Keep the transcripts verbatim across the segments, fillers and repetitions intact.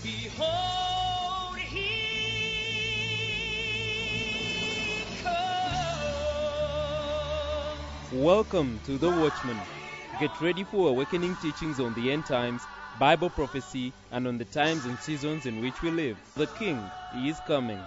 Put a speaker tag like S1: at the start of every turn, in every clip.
S1: Behold, he comes.
S2: Welcome to The Watchman. Get ready for awakening teachings on the end times, Bible prophecy, and on the times and seasons in which we live. The King is coming.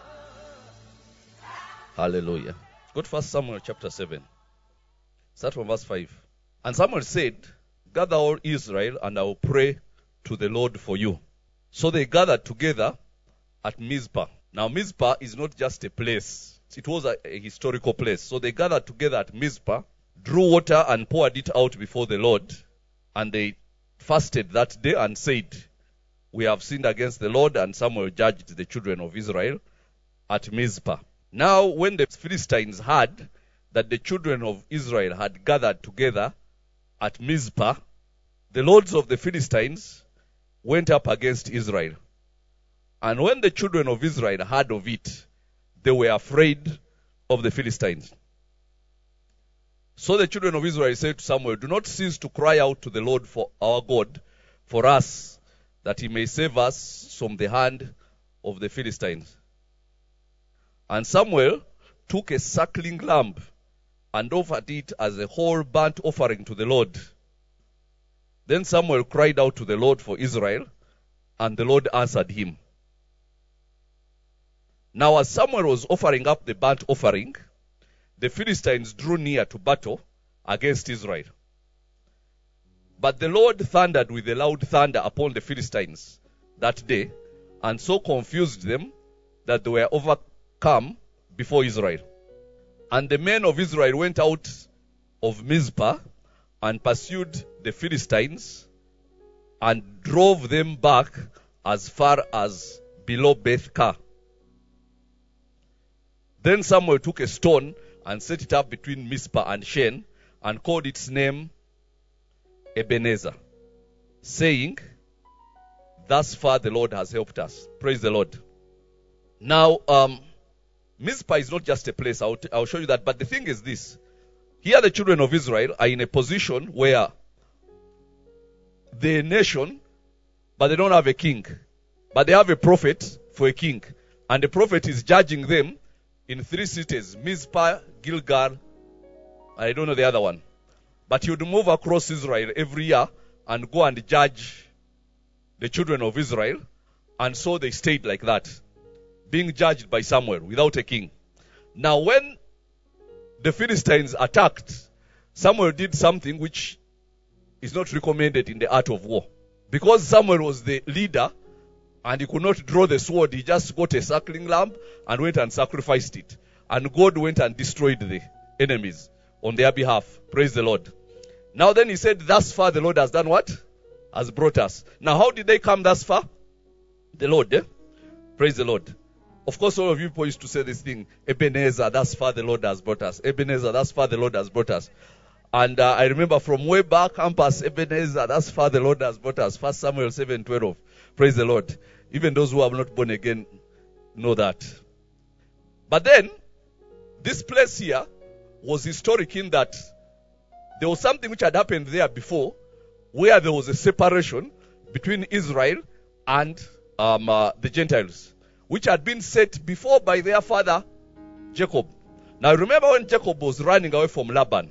S3: Hallelujah. Go to First Samuel chapter seven. Start from verse five. And Samuel said, Gather all Israel, and I will pray to the Lord for you. So they gathered together at Mizpah. Now Mizpah is not just a place. It was a, a historical place. So they gathered together at Mizpah, drew water and poured it out before the Lord. And they fasted that day and said, We have sinned against the Lord. And Samuel judged the children of Israel at Mizpah. Now when the Philistines heard that the children of Israel had gathered together at Mizpah, the lords of the Philistines went up against Israel. And when the children of Israel heard of it, they were afraid of the Philistines. So the children of Israel said to Samuel, Do not cease to cry out to the Lord for our God for us, that he may save us from the hand of the Philistines. And Samuel took a suckling lamb and offered it as a whole burnt offering to the Lord. Then Samuel cried out to the Lord for Israel, and the Lord answered him. Now as Samuel was offering up the burnt offering, the Philistines drew near to battle against Israel. But the Lord thundered with a loud thunder upon the Philistines that day, and so confused them that they were overcome before Israel. And the men of Israel went out of Mizpah and pursued the Philistines and drove them back as far as below Beth-Kar. Then Samuel took a stone and set it up between Mizpah and Shen and called its name Ebenezer, saying, Thus far the Lord has helped us. Praise the Lord. Now, um, Mizpah is not just a place. I'll, t- I'll show you that. But the thing is this. Here the children of Israel are in a position where they're a nation, but they don't have a king. But they have a prophet for a king. And the prophet is judging them in three cities. Mizpah, Gilgal, I don't know the other one. But he would move across Israel every year and go and judge the children of Israel. And so they stayed like that, being judged by Samuel without a king. Now when the Philistines attacked, Samuel did something which is not recommended in the art of war. Because Samuel was the leader and he could not draw the sword, he just got a suckling lamb and went and sacrificed it. And God went and destroyed the enemies on their behalf. Praise the Lord. Now then he said, Thus far the Lord has done what? Has brought us. Now how did they come thus far? The Lord, eh? Praise the Lord. Of course, all of you people used to say this thing, Ebenezer, thus far the Lord has brought us. Ebenezer, thus far the Lord has brought us. And uh, I remember from way back campus, Ebenezer, thus far the Lord has brought us. First Samuel seven twelve. Praise the Lord. Even those who are not born again know that. But then, this place here was historic in that there was something which had happened there before, where there was a separation between Israel and um, uh, the Gentiles, which had been set before by their father, Jacob. Now remember when Jacob was running away from Laban,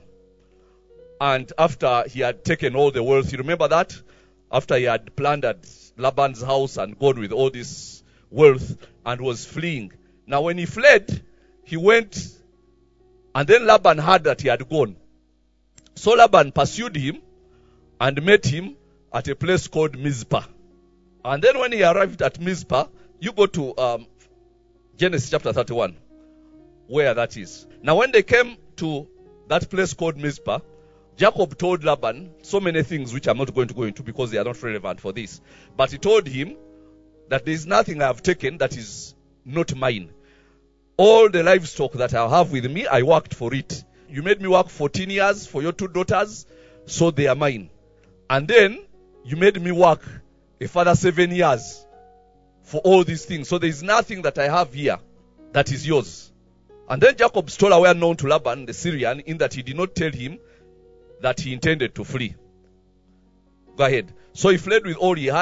S3: and after he had taken all the wealth, you remember that? After he had plundered Laban's house and gone with all this wealth and was fleeing. Now when he fled, he went, and then Laban heard that he had gone. So Laban pursued him and met him at a place called Mizpah. And then when he arrived at Mizpah, you go to um, Genesis chapter thirty-one, where that is. Now when they came to that place called Mizpah, Jacob told Laban so many things which I'm not going to go into because they are not relevant for this. But he told him that there is nothing I have taken that is not mine. All the livestock that I have with me, I worked for it. You made me work fourteen years for your two daughters, so they are mine. And then you made me work a further seven years for all these things. So there is nothing that I have here that is yours. And then Jacob stole away unknown to Laban, the Syrian, in that he did not tell him that he intended to flee. Go ahead. So he fled with all he had.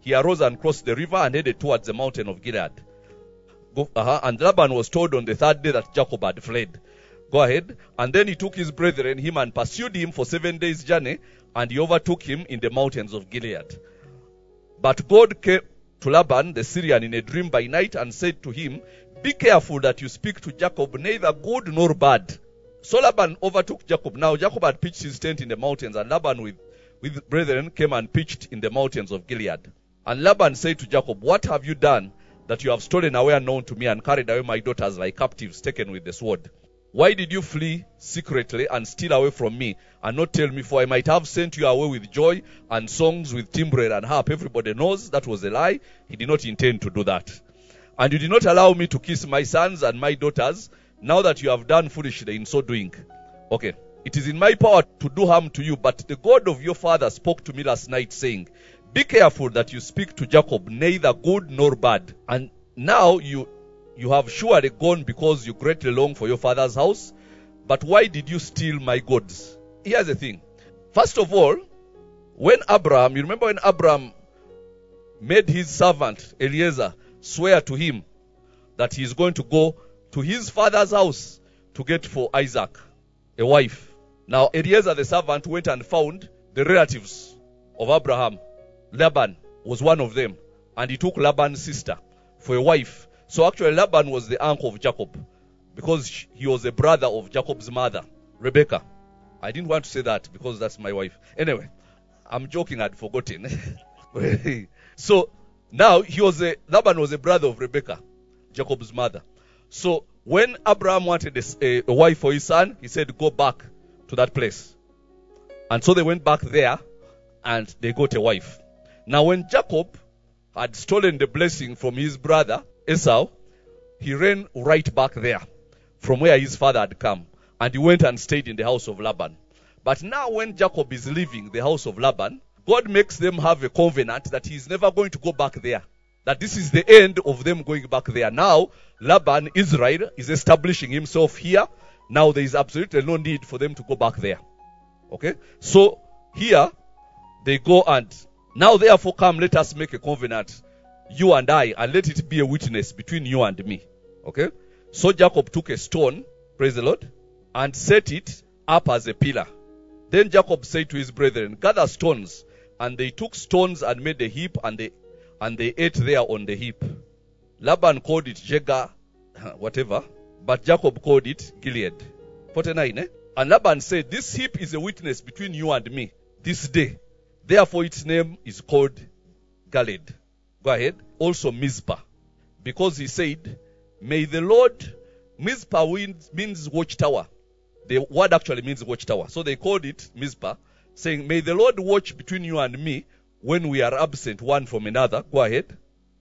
S3: he arose and crossed the river and headed towards the mountain of Gilead. Go, uh-huh. And Laban was told on the third day that Jacob had fled. Go ahead. And then he took his brethren, him, and pursued him for seven days' journey, and he overtook him in the mountains of Gilead. But God came to Laban the Syrian in a dream by night and said to him, be careful that you speak to Jacob neither good nor bad. So Laban overtook Jacob. Now Jacob had pitched his tent in the mountains, and Laban with, with brethren came and pitched in the mountains of Gilead. And Laban said to Jacob, what have you done that you have stolen away unknown to me and carried away my daughters like captives taken with the sword? Why did you flee secretly and steal away from me and not tell me? For I might have sent you away with joy and songs with timbrel and harp. Everybody knows that was a lie. He did not intend to do that. And you did not allow me to kiss my sons and my daughters, now that you have done foolishly in so doing. Okay. It is in my power to do harm to you, but the God of your father spoke to me last night, saying, be careful that you speak to Jacob neither good nor bad. And now you you have surely gone because you greatly long for your father's house. But why did you steal my goods? Here's the thing. First of all, when Abraham, you remember when Abraham made his servant Eliezer swear to him that he is going to go to his father's house to get for Isaac a wife. Now Eliezer the servant went and found the relatives of Abraham. Laban was one of them, and he took Laban's sister for a wife. So actually Laban was the uncle of Jacob, because he was a brother of Jacob's mother, Rebecca. I didn't want to say that because that's my wife. Anyway, I'm joking, I'd forgotten. So now he was a, Laban was a brother of Rebecca, Jacob's mother. So when Abraham wanted a, a wife for his son, he said, go back to that place. And so they went back there and they got a wife. Now when Jacob had stolen the blessing from his brother Esau, he ran right back there from where his father had come, and he went and stayed in the house of Laban. But now when Jacob is leaving the house of Laban, God makes them have a covenant that he is never going to go back there. That this is the end of them going back there. Now Laban, Israel, is establishing himself here. Now there is absolutely no need for them to go back there. Okay? So here they go and, now therefore come, let us make a covenant, you and I, and let it be a witness between you and me. Okay? So Jacob took a stone, praise the Lord, and set it up as a pillar. Then Jacob said to his brethren, gather stones. And they took stones and made a heap, and they and they ate there on the heap. Laban called it Jegar, whatever, but Jacob called it Gilead. forty-nine, eh? And Laban said, this heap is a witness between you and me this day. Therefore its name is called Gilead. Go ahead. Also Mizpah. Because he said, may the Lord, Mizpah means watchtower. The word actually means watchtower. So they called it Mizpah, saying, may the Lord watch between you and me when we are absent one from another. Go ahead.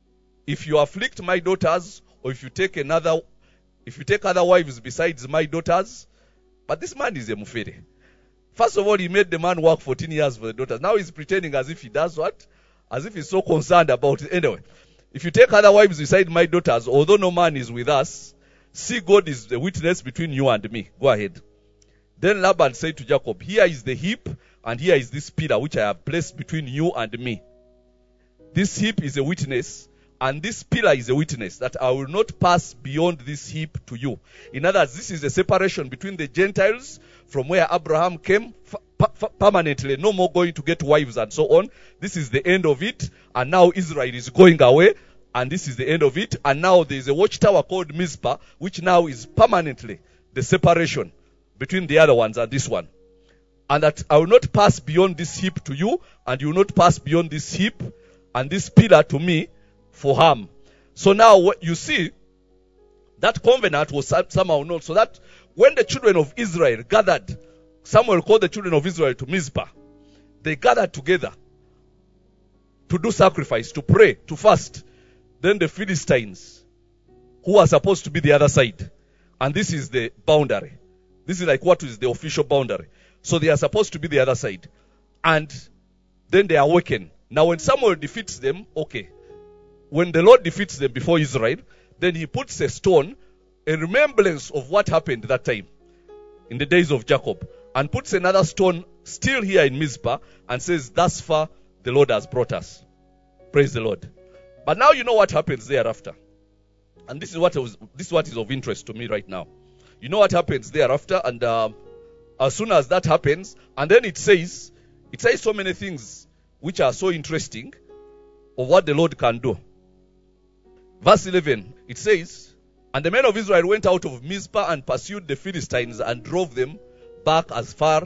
S3: If you afflict my daughters, or if you take another, if you take other wives besides my daughters. But this man is a mufere. First of all, he made the man work fourteen years for the daughters. Now he's pretending as if he does what? As if he's so concerned about it. Anyway, if you take other wives beside my daughters, although no man is with us, see, God is the witness between you and me. Go ahead. Then Laban said to Jacob, here is the heap, and here is this pillar which I have placed between you and me. This heap is a witness, and this pillar is a witness that I will not pass beyond this heap to you. In other words, this is a separation between the Gentiles from where Abraham came permanently, no more going to get wives and so on. This is the end of it, and now Israel is going away, and this is the end of it, and now there is a watchtower called Mizpah, which now is permanently the separation between the other ones and this one. And that I will not pass beyond this heap to you, and you will not pass beyond this heap and this pillar to me for harm. So now what you see, that covenant was somehow known, so that when the children of Israel gathered, Samuel called the children of Israel to Mizpah. They gathered together to do sacrifice, to pray, to fast. Then the Philistines, who are supposed to be the other side, and this is the boundary. This is like what is the official boundary. So they are supposed to be the other side. And then they awaken. Now when Samuel defeats them, okay. When the Lord defeats them before Israel, then he puts a stone, a remembrance of what happened that time in the days of Jacob, and puts another stone still here in Mizpah and says, thus far the Lord has brought us. Praise the Lord. But now you know what happens thereafter. And this is what was, this is what is of interest to me right now. You know what happens thereafter, and uh, as soon as that happens, and then it says, it says so many things which are so interesting of what the Lord can do. Verse eleven, it says, and the men of Israel went out of Mizpah and pursued the Philistines and drove them back as far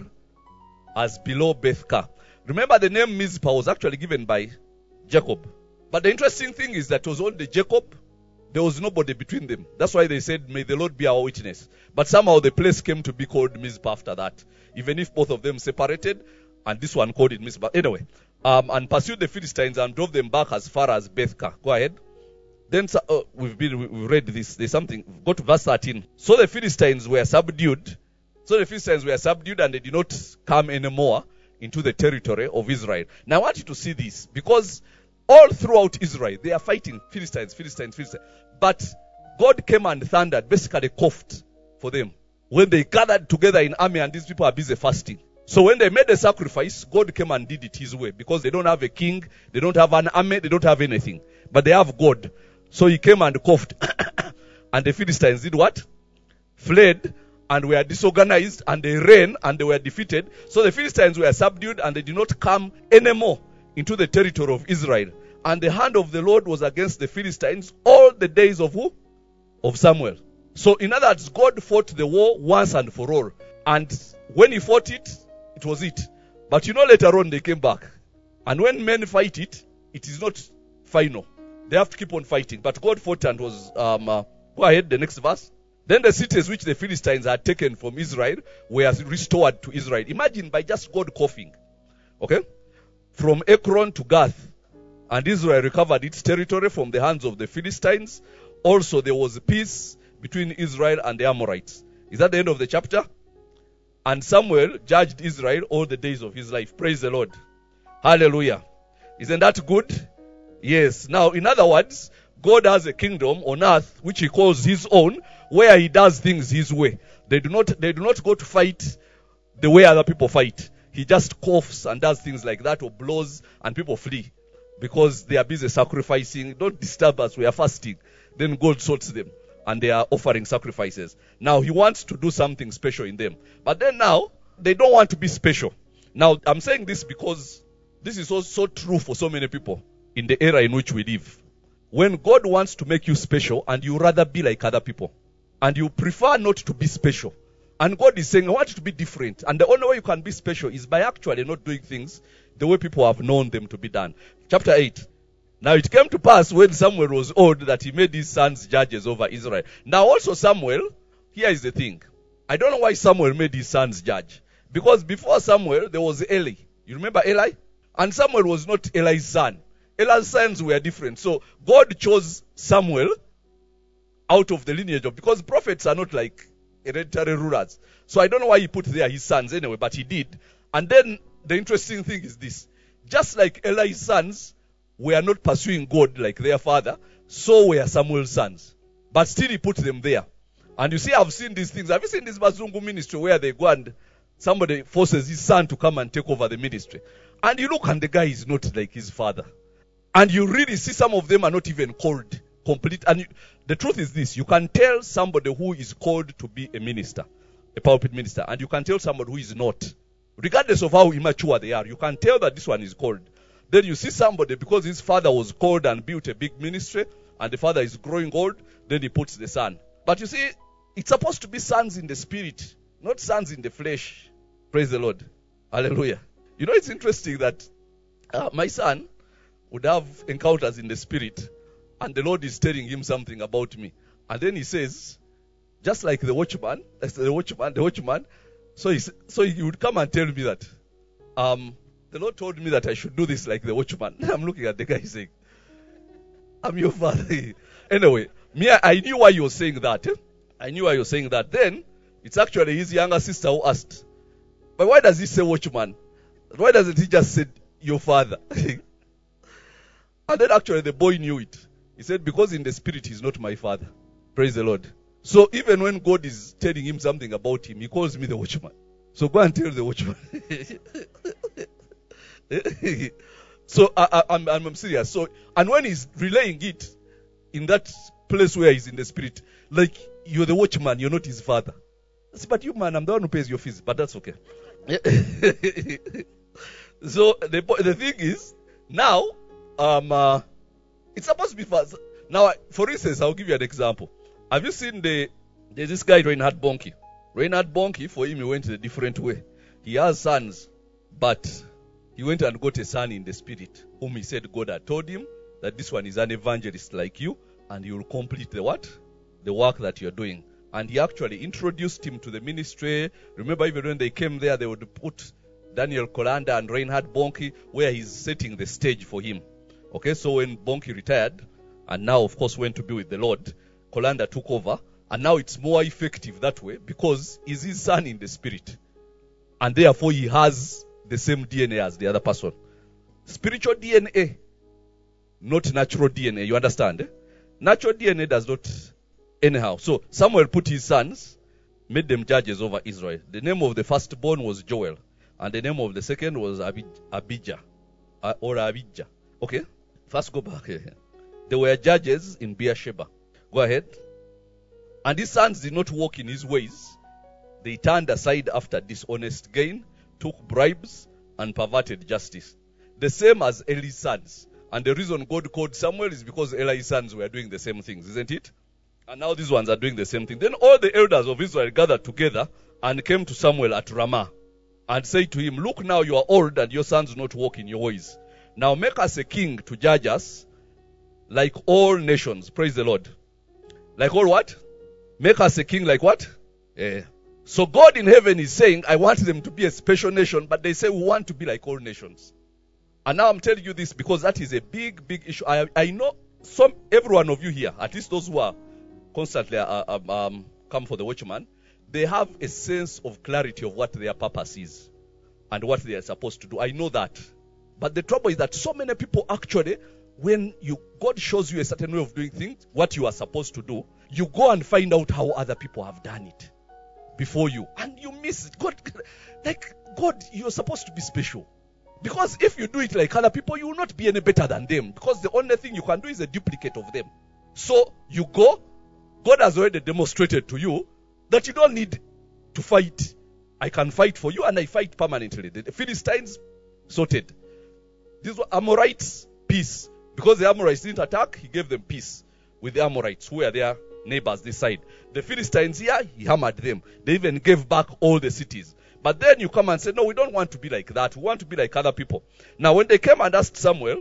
S3: as below Bethkar. Remember, the name Mizpah was actually given by Jacob. But the interesting thing is that it was only Jacob. There was nobody between them. That's why they said, may the Lord be our witness. But somehow the place came to be called Mizpah after that. Even if both of them separated, and this one called it Mizpah. Anyway, um, and pursued the Philistines and drove them back as far as Bethkar. Go ahead. Then uh, we've been we've read this. There's something. Go to verse thirteen. So the Philistines were subdued. So the Philistines were subdued, and they did not come anymore into the territory of Israel. Now I want you to see this, because all throughout Israel they are fighting Philistines, Philistines, Philistines. But God came and thundered, basically coughed for them when they gathered together in army, and these people are busy fasting. So when they made the sacrifice, God came and did it His way, because they don't have a king, they don't have an army, they don't have anything, but they have God. So He came and coughed, and the Philistines did what? Fled and were disorganized, and they ran and they were defeated. So the Philistines were subdued, and they did not come anymore into the territory of Israel. And the hand of the Lord was against the Philistines all the days of who? Of Samuel. So in other words, God fought the war once and for all. And when He fought it, it was it. But you know, later on they came back. And when men fight it, it is not final. They have to keep on fighting. But God fought and was, um, uh, go ahead, the next verse. Then the cities which the Philistines had taken from Israel were restored to Israel. Imagine, by just God coughing. Okay? From Ekron to Gath. And Israel recovered its territory from the hands of the Philistines. Also there was peace between Israel and the Amorites. Is that the end of the chapter? And Samuel judged Israel all the days of his life. Praise the Lord. Hallelujah. Isn't that good? Yes. Now, in other words, God has a kingdom on earth which He calls His own, where He does things His way. They do not, they do not go to fight the way other people fight. He just coughs and does things like that, or blows, and people flee because they are busy sacrificing. Don't disturb us, we are fasting. Then God sorts them, and they are offering sacrifices. Now He wants to do something special in them. But then now, they don't want to be special. Now, I'm saying this because this is so, so true for so many people in the era in which we live. When God wants to make you special, and you rather be like other people, and you prefer not to be special, and God is saying, I want you to be different. And the only way you can be special is by actually not doing things the way people have known them to be done. Chapter eight. Now it came to pass when Samuel was old that he made his sons judges over Israel. Now also Samuel, here is the thing. I don't know why Samuel made his sons judge. Because before Samuel, there was Eli. You remember Eli? And Samuel was not Eli's son. Eli's sons were different. So God chose Samuel out of the lineage of, because prophets are not like hereditary rulers. So I don't know why He put there his sons anyway, but He did. And then the interesting thing is this. Just like Eli's sons were not pursuing God like their father, so were Samuel's sons. But still He put them there. And you see, I've seen these things. Have you seen this Bazungu ministry where they go and somebody forces his son to come and take over the ministry? And you look and the guy is not like his father. And you really see some of them are not even called complete. And you, the truth is this, you can tell somebody who is called to be a minister, a pulpit minister, and you can tell somebody who is not. Regardless of how immature they are, you can tell that this one is called. Then you see somebody, because his father was called and built a big ministry, and the father is growing old, then he puts the son. But you see, it's supposed to be sons in the spirit, not sons in the flesh. Praise the Lord. Hallelujah. You know, it's interesting that uh, my son would have encounters in the spirit, and the Lord is telling him something about me. And then he says, just like the watchman, the watchman, the watchman, so he, so he would come and tell me that, um, the Lord told me that I should do this like the watchman. I'm looking at the guy saying, I'm your father. Anyway, me, I knew why you were saying that. Eh? I knew why you were saying that. Then, it's actually his younger sister who asked, but why does he say watchman? Why doesn't he just say your father? And then actually the boy knew it. He said, because in the spirit he's not my father. Praise the Lord. So even when God is telling him something about him, He calls me the watchman. So go and tell the watchman. So I, I, I'm, I'm serious. So, and when he's relaying it in that place where he's in the spirit, like you're the watchman, you're not his father. I say, but you man, I'm the one who pays your fees, but that's okay. So the the thing is, now, um, uh, it's supposed to be fast. Now, for instance, I'll give you an example. Have you seen the, there's this guy, Reinhard Bonnke. Reinhard Bonnke, for him, he went a different way. He has sons, but he went and got a son in the spirit, whom he said God had told him that this one is an evangelist like you, and you will complete the what? The work that you're doing. And he actually introduced him to the ministry. Remember, even when they came there, they would put Daniel Kolanda and Reinhard Bonnke, where he's setting the stage for him. Okay, so when Bonnke retired, and now, of course, went to be with the Lord, Kolanda took over, and now it's more effective that way, because he's his son in the spirit. And therefore, he has the same D N A as the other person. Spiritual D N A, not natural D N A. You understand? Eh? Natural D N A does not anyhow. So Samuel put his sons, made them judges over Israel. The name of the firstborn was Joel, and the name of the second was Abi- Abijah uh, or Abijah. Okay, first go back here. They were judges in Beersheba. Go ahead. And his sons did not walk in his ways. They turned aside after dishonest gain, took bribes, and perverted justice. The same as Eli's sons. And the reason God called Samuel is because Eli's sons were doing the same things, isn't it? And now these ones are doing the same thing. Then all the elders of Israel gathered together and came to Samuel at Ramah and said to him, look, now you are old and your sons do not walk in your ways. Now make us a king to judge us like all nations. Praise the Lord. Like all what? Make us a king like what? Yeah. So God in heaven is saying, I want them to be a special nation, but they say we want to be like all nations. And now I'm telling you this because that is a big, big issue. I, I know some, every one of you here, at least those who are constantly uh, um, um, come for the watchman, they have a sense of clarity of what their purpose is and what they are supposed to do. I know that. But the trouble is that so many people actually, when you God shows you a certain way of doing things, what you are supposed to do, you go and find out how other people have done it before you. And you miss it. God, like God, you're supposed to be special. Because if you do it like other people, you will not be any better than them. Because the only thing you can do is a duplicate of them. So you go, God has already demonstrated to you that you don't need to fight. I can fight for you and I fight permanently. The Philistines sorted. These were Amorites, peace. Because the Amorites didn't attack, he gave them peace with the Amorites, who were their neighbors this side. The Philistines here, he hammered them. They even gave back all the cities. But then you come and say, no, we don't want to be like that. We want to be like other people. Now, when they came and asked Samuel,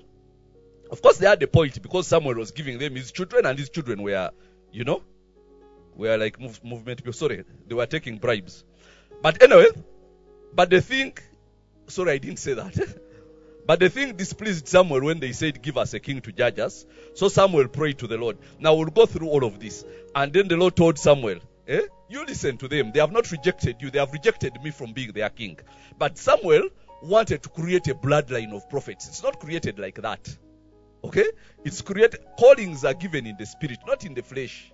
S3: of course they had a point because Samuel was giving them his children, and his children were, you know, were like move, movement people. Sorry, they were taking bribes. But anyway, but the thing, sorry, I didn't say that. But the thing displeased Samuel when they said, give us a king to judge us. So Samuel prayed to the Lord. Now we'll go through all of this. And then the Lord told Samuel, eh? You listen to them. They have not rejected you. They have rejected me from being their king. But Samuel wanted to create a bloodline of prophets. It's not created like that. Okay? It's created, callings are given in the spirit, not in the flesh.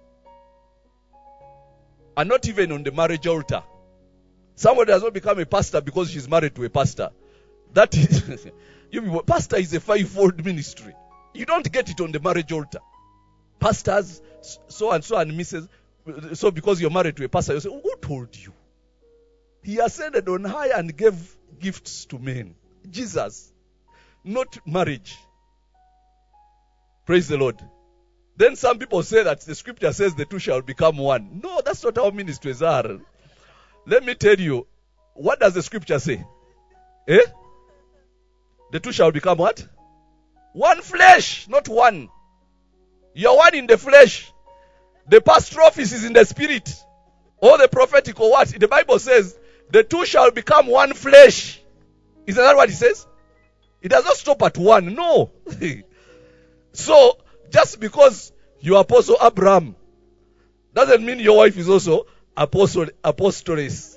S3: And not even on the marriage altar. Somebody does not become a pastor because she's married to a pastor. That is, you, pastor is a five-fold ministry. You don't get it on the marriage altar. Pastors, so and so and Missus So because you're married to a pastor, you say, who told you? He ascended on high and gave gifts to men. Jesus, not marriage. Praise the Lord. Then some people say that the scripture says the two shall become one. No, that's not how ministries are. Let me tell you, what does the scripture say? Eh? The two shall become what? One flesh, not one. You're one in the flesh. The pastoral office is in the spirit. Or the prophetic or what? The Bible says, the two shall become one flesh. Isn't that what it says? It does not stop at one. No. So, just because you are Apostle Abraham, doesn't mean your wife is also apostle, apostoless.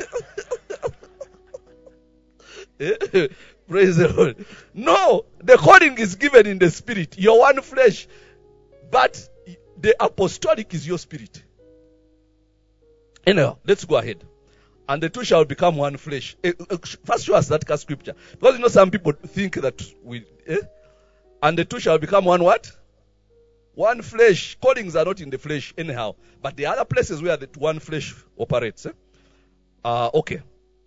S3: Praise the Lord. No, the calling is given in the spirit. You're one flesh. But the apostolic is your spirit. Anyhow, let's go ahead. and the two shall become one flesh. Eh, eh, First show us that scripture. Because you know some people think that we, eh? And the two shall become one what? One flesh. Callings are not in the flesh anyhow. But the other places where the one flesh operates. Eh? Uh, okay.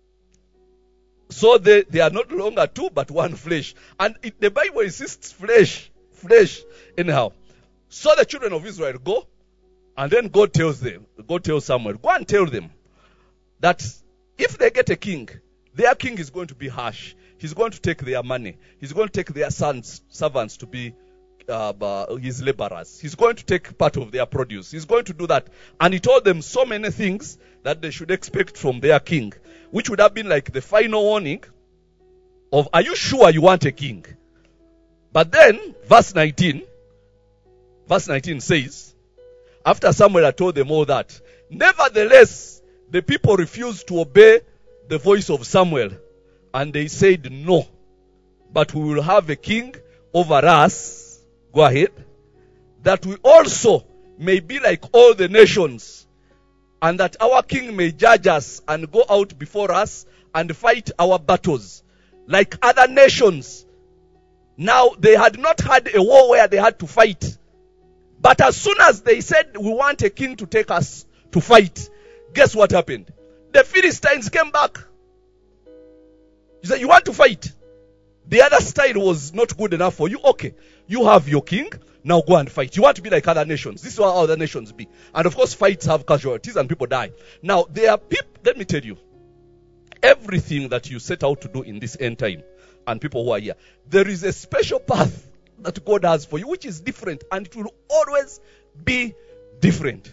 S3: So they, they are not longer two, but one flesh. And it, the Bible insists flesh. Flesh. Anyhow. So the children of Israel go. And then God tells them. God tells Samuel. Go and tell them that if they get a king, their king is going to be harsh. He's going to take their money. He's going to take their sons, servants to be uh, his laborers. He's going to take part of their produce. He's going to do that. And he told them so many things that they should expect from their king, which would have been like the final warning of, are you sure you want a king? But then, verse nineteen, verse nineteen says, after Samuel had told them all that, nevertheless, the people refused to obey the voice of Samuel. And they said, no, but we will have a king over us. Go ahead. That we also may be like all the nations. And that our king may judge us and go out before us and fight our battles like other nations. Now, they had not had a war where they had to fight. But as soon as they said, we want a king to take us to fight, guess what happened? The Philistines came back. You said, you want to fight? The other style was not good enough for you. Okay, you have your king. Now go and fight. You want to be like other nations. This is how other nations be. And of course, fights have casualties and people die. Now, there are people, let me tell you, everything that you set out to do in this end time, and people who are here, there is a special path that God has for you, which is different, and it will always be different.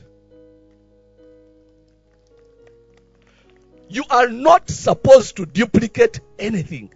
S3: You are not supposed to duplicate anything.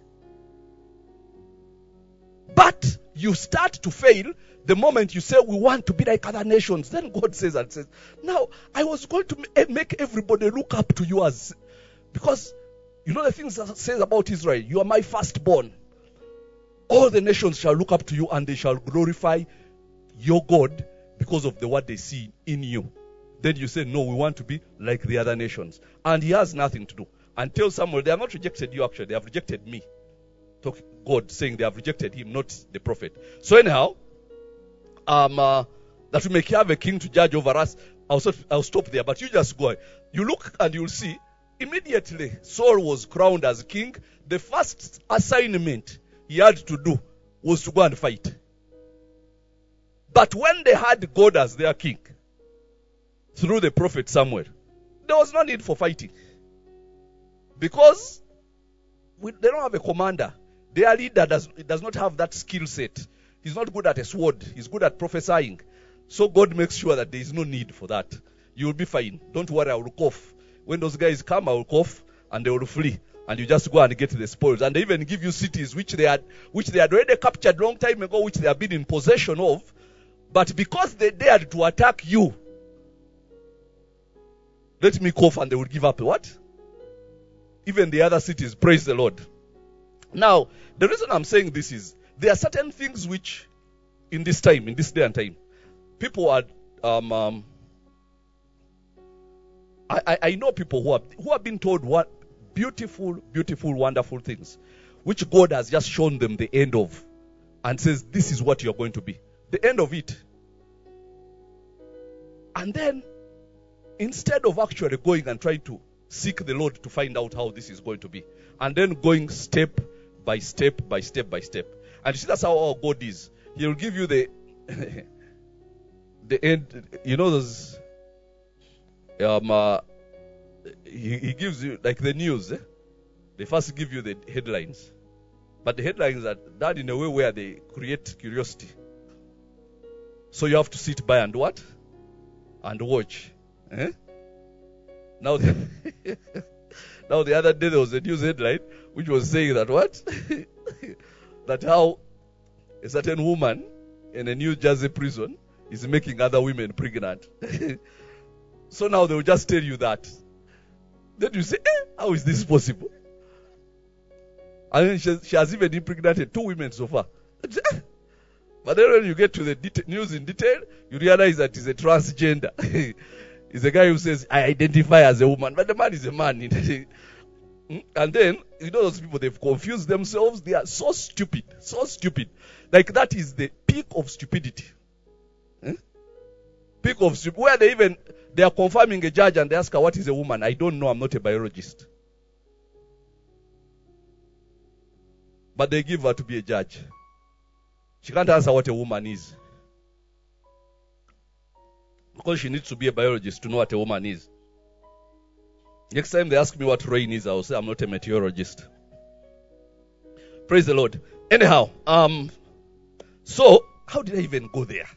S3: But you start to fail the moment you say, we want to be like other nations. Then God says and says, now, I was going to make everybody look up to you as, because, you know the things that it says about Israel, you are my firstborn. All the nations shall look up to you and they shall glorify your God because of the what they see in you. Then you say, no, we want to be like the other nations. And he has nothing to do. And tell Samuel, they have not rejected you actually, they have rejected me. Talk, God saying they have rejected him, not the prophet. So anyhow, um, uh, that we may have a king to judge over us, I'll stop, I'll stop there. But you just go. You look and you'll see, immediately Saul was crowned as king. The first assignment he had to do was to go and fight. But when they had God as their king, through the prophet Samuel, there was no need for fighting. Because we, they don't have a commander. Their leader does, does not have that skill set. He's not good at a sword. He's good at prophesying. So God makes sure that there is no need for that. You will be fine. Don't worry, I will cough. When those guys come, I will cough and they will flee. And you just go and get the spoils. And they even give you cities which they had, which they had already captured long time ago, which they have been in possession of. But because they dared to attack you, let me cough and they will give up what? Even the other cities, praise the Lord. Now, the reason I'm saying this is, there are certain things which, in this time, in this day and time, people are, um, um, I, I, I know people who have, who have been told what beautiful, beautiful, wonderful things, which God has just shown them the end of, and says, this is what you're going to be. The end of it. And then, instead of actually going and trying to seek the Lord to find out how this is going to be, and then going step by step by step by step. And you see, that's how our God is. He'll give you the the end. You know those. Um, uh, he, he gives you like the news. Eh? They first give you the headlines, but the headlines are done in a way where they create curiosity. So you have to sit by and what? And watch. Eh? Now, the now the other day there was a news headline which was saying that what? That how a certain woman in a New Jersey prison is making other women pregnant. So now they will just tell you that. Then you say, eh, how is this possible? And then she, she has even impregnated two women so far. But then when you get to the deta- news in detail, you realize that it's a transgender. is a guy who says, I identify as a woman, but the man is a man. And then, you know, those people, they've confused themselves. They are so stupid, so stupid. Like, that is the peak of stupidity. Hmm? Peak of stupidity. Where they even, they are confirming a judge and they ask her, what is a woman? I don't know, I'm not a biologist. But they give her to be a judge. She can't answer what a woman is. Because she needs to be a biologist to know what a woman is. Next time they ask me what rain is, I'll say I'm not a meteorologist. Praise the Lord. Anyhow, um, so how did I even go there?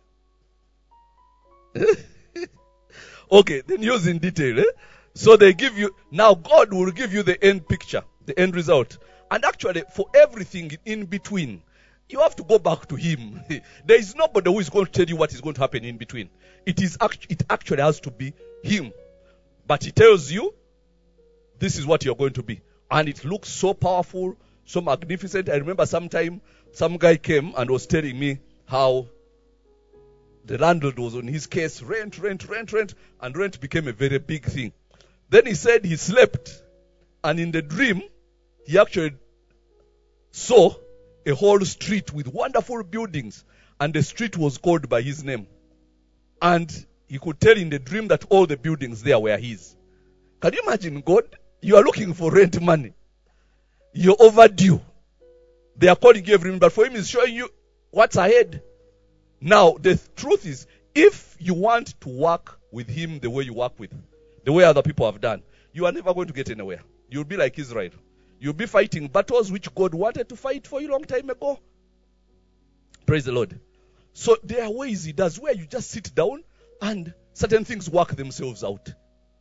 S3: Okay, the news in detail. Eh? So they give you, now God will give you the end picture, the end result. And actually, for everything in between, you have to go back to Him. There is nobody who is going to tell you what is going to happen in between. It is act- it actually has to be Him. But He tells you, this is what you're going to be. And it looks so powerful, so magnificent. I remember sometime, some guy came and was telling me how the landlord was on his case, rent, rent, rent, rent, and rent became a very big thing. Then he said he slept, and in the dream, he actually saw a whole street with wonderful buildings, and the street was called by his name. And he could tell in the dream that all the buildings there were his. Can you imagine God? You are looking for rent money. You're overdue. They are calling you every minute, but for Him, He's showing you what's ahead. Now, the truth is, if you want to work with Him the way you work with, the way other people have done, you are never going to get anywhere. You'll be like Israel. You'll be fighting battles which God wanted to fight for you a long time ago. Praise the Lord. So there are ways He does where you just sit down and certain things work themselves out.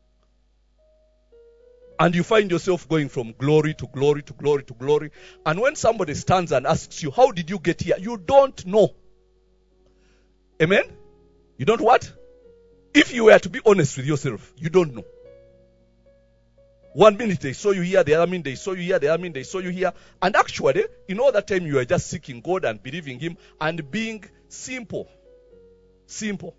S3: And you find yourself going from glory to glory to glory to glory. And when somebody stands and asks you, how did you get here? You don't know. Amen? You don't what? If you were to be honest with yourself, you don't know. One minute they saw you here, the other minute they saw you here, the other minute they saw you here. And actually, in all that time you were just seeking God and believing Him and being simple. Simple.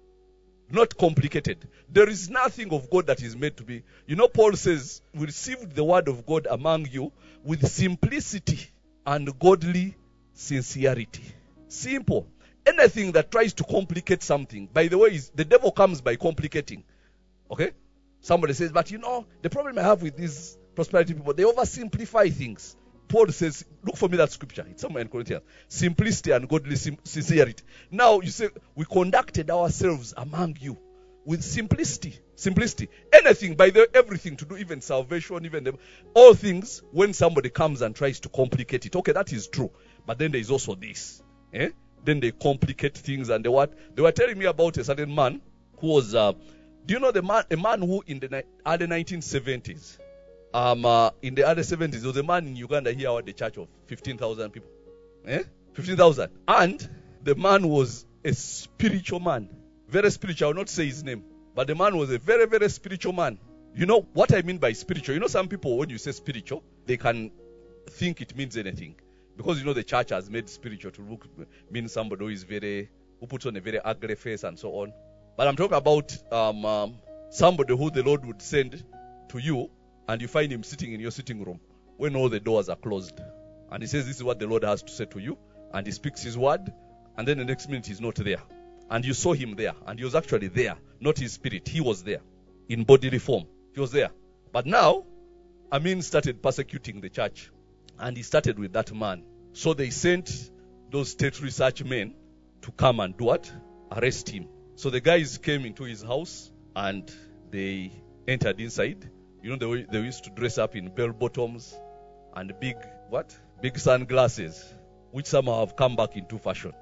S3: Not complicated. There is nothing of God that is made to be. You know, Paul says, we received the word of God among you with simplicity and godly sincerity. Simple. Anything that tries to complicate something, by the way, is the devil comes by complicating. Okay? Somebody says, but you know, the problem I have with these prosperity people, they oversimplify things. Paul says, look for me that scripture. It's somewhere in Corinthians. Simplicity and godly sim- sincerity. Now, you say, we conducted ourselves among you with simplicity. Simplicity. Anything, by the everything to do, even salvation, even the, all things, when somebody comes and tries to complicate it. Okay, that is true. But then there is also this. Eh? Then they complicate things and they what? They were telling me about a certain man who was, uh, do you know the man, a man who in the ni- early nineteen seventies, Um, uh, in the early seventies, there was a man in Uganda here at the church of fifteen thousand people. Eh? fifteen thousand. And the man was a spiritual man. Very spiritual. I will not say his name. But the man was a very, very spiritual man. You know what I mean by spiritual? You know some people, when you say spiritual, they can think it means anything. Because you know the church has made spiritual to look mean somebody who is very, who puts on a very ugly face and so on. But I'm talking about um, um, somebody who the Lord would send to you, and you find him sitting in your sitting room when all the doors are closed. And he says, this is what the Lord has to say to you. And he speaks his word. And then the next minute he's not there. And you saw him there. And he was actually there. Not his spirit. He was there. In bodily form. He was there. But now, Amin started persecuting the church. And he started with that man. So they sent those state research men to come and do what? Arrest him. So the guys came into his house. And they entered inside. You know, they, they used to dress up in bell bottoms and big, what? Big sunglasses, which somehow have come back into fashion.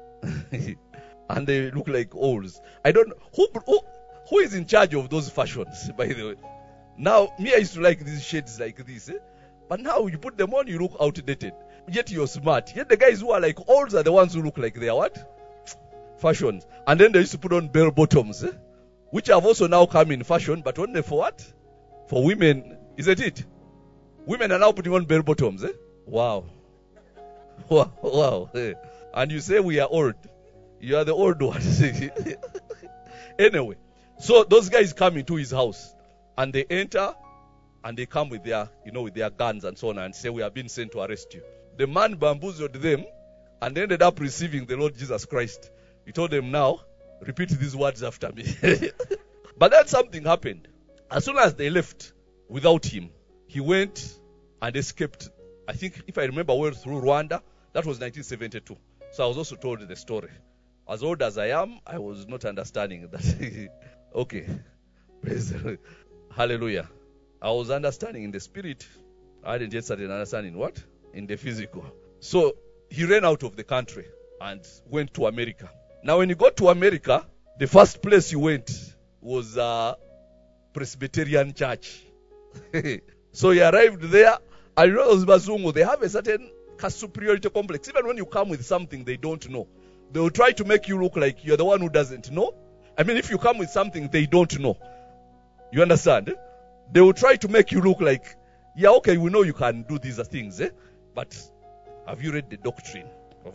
S3: And they look like owls. I don't know. Who, who, who is in charge of those fashions, by the way? Now, me, I used to like these shades like this. Eh? But now, you put them on, you look outdated. Yet you're smart. Yet the guys who are like owls are the ones who look like they are what? Fashions. And then they used to put on bell bottoms, eh? Which have also now come in fashion, but only for what? For women, isn't it? Women are now putting on bell bottoms, eh? Wow. Wow, wow. Eh. And you say we are old. You are the old ones. Anyway, So those guys come into his house and they enter and they come with their, you know, with their guns and so on and say, we have been sent to arrest you. The man bamboozled them and ended up receiving the Lord Jesus Christ. He told them, now, repeat these words after me. But then something happened. As soon as they left without him, he went and escaped, I think, if I remember well, through Rwanda. That was nineteen seventy-two. So I was also told the story. As old as I am, I was not understanding that. Okay. Praise the Lord. Hallelujah. I was understanding in the spirit. I didn't yet start understanding what? In the physical. So he ran out of the country and went to America. Now when he got to America, the first place he went was a Presbyterian church. So he arrived there. And you know those Bazungu, they have a certain superiority complex. Even when you come with something they don't know, they will try to make you look like you're the one who doesn't know. I mean, if you come with something they don't know, you understand? They will try to make you look like, yeah, okay, we know you can do these things, eh? But have you read the doctrine?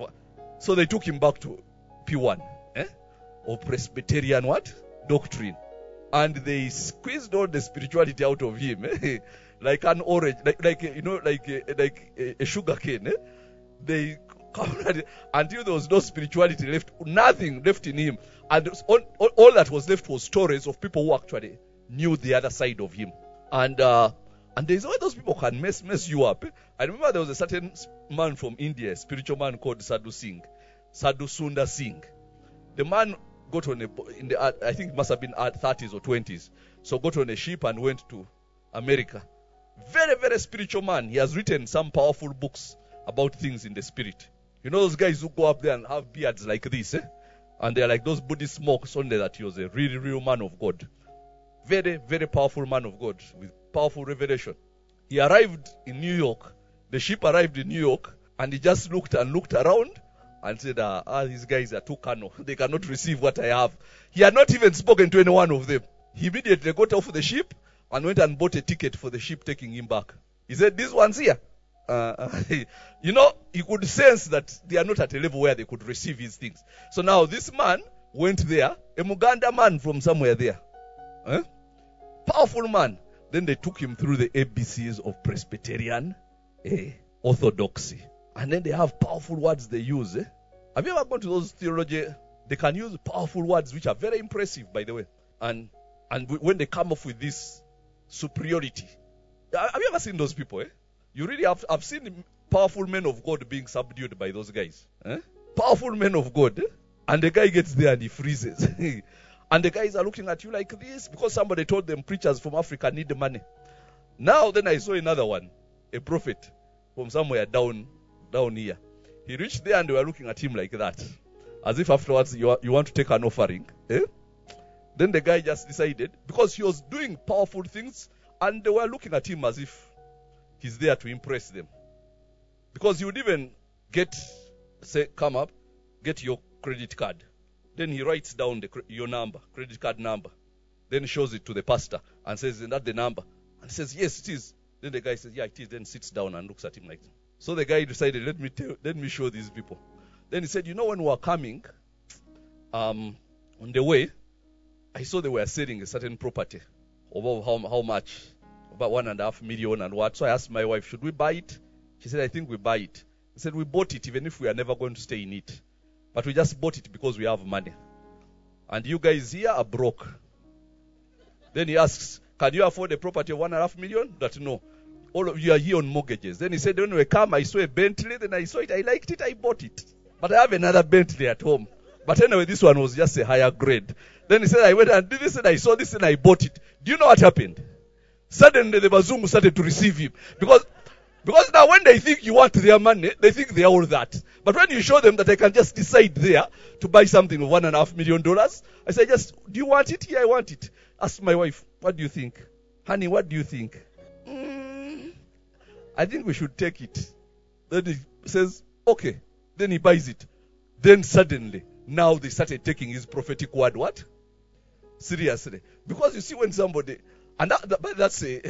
S3: So they took him back to P one, eh? Or Presbyterian what? Doctrine. And they squeezed all the spirituality out of him, eh? Like an orange, like, like you know, like, like a, a sugar cane, eh? They covered until there was no spirituality left, nothing left in him. And all, all, all that was left was stories of people who actually knew the other side of him. And uh, and there's why those people can mess mess you up. I remember there was a certain man from India, a spiritual man called Sadhu Singh, Sadhu Sundar Singh. The man got on a, in the, I think it must have been at thirties or twenties. So got on a ship and went to America. Very, very spiritual man. He has written some powerful books about things in the spirit. You know those guys who go up there and have beards like this, eh? And they're like those Buddhist monks only that he was a really, real man of God. Very, very powerful man of God with powerful revelation. He arrived in New York. The ship arrived in New York and he just looked and looked around and said, ah, ah these guys are too carnal. They cannot receive what I have. He had not even spoken to any one of them. He immediately got off the ship and went and bought a ticket for the ship taking him back. He said, this one's here. Uh, you know, he could sense that they are not at a level where they could receive his things. So now this man went there, a Muganda man from somewhere there. Eh? Powerful man. Then they took him through the A B Cs of Presbyterian eh, orthodoxy. And then they have powerful words they use. Eh? Have you ever gone to those theology? They can use powerful words which are very impressive, by the way. And and when they come up with this superiority. Have you ever seen those people? Eh? You really have. I've seen powerful men of God being subdued by those guys. Eh? Powerful men of God. Eh? And the guy gets there and he freezes. And the guys are looking at you like this because somebody told them preachers from Africa need the money. Now then I saw another one, a prophet from somewhere down down here. He reached there and they were looking at him like that. As if afterwards you, are, you want to take an offering. Eh? Then the guy just decided, because he was doing powerful things and they were looking at him as if he's there to impress them. Because he would even get, say, come up, get your credit card. Then he writes down the, your number, credit card number. Then shows it to the pastor and says, isn't that the number? And says, yes, it is. Then the guy says, yeah, it is. Then sits down and looks at him like that. So the guy decided, let me tell, let me show these people. Then he said, you know, when we were coming, um, on the way, I saw they were selling a certain property. About how, how much? About one and a half million and what. So I asked my wife, should we buy it? She said, I think we buy it. I said, we bought it even if we are never going to stay in it. But we just bought it because we have money. And you guys here are broke. Then he asks, can you afford a property of one and a half million? That no. All of you are here on mortgages. Then he said, when we come, I saw a Bentley. Then I saw it. I liked it. I bought it. But I have another Bentley at home. But anyway, this one was just a higher grade. Then he said, I went and did this and I saw this and I bought it. Do you know what happened? Suddenly the Bazungu started to receive him. Because Because now when they think you want their money, they think they are all that. But when you show them that I can just decide there to buy something of one and a half million dollars, I say, just, do you want it? Yeah, I want it. Ask my wife, what do you think? Honey, what do you think? Mm, I think we should take it. Then he says, okay. Then he buys it. Then suddenly, now they started taking his prophetic word, what? Seriously. Because you see when somebody, and that, that, that's a...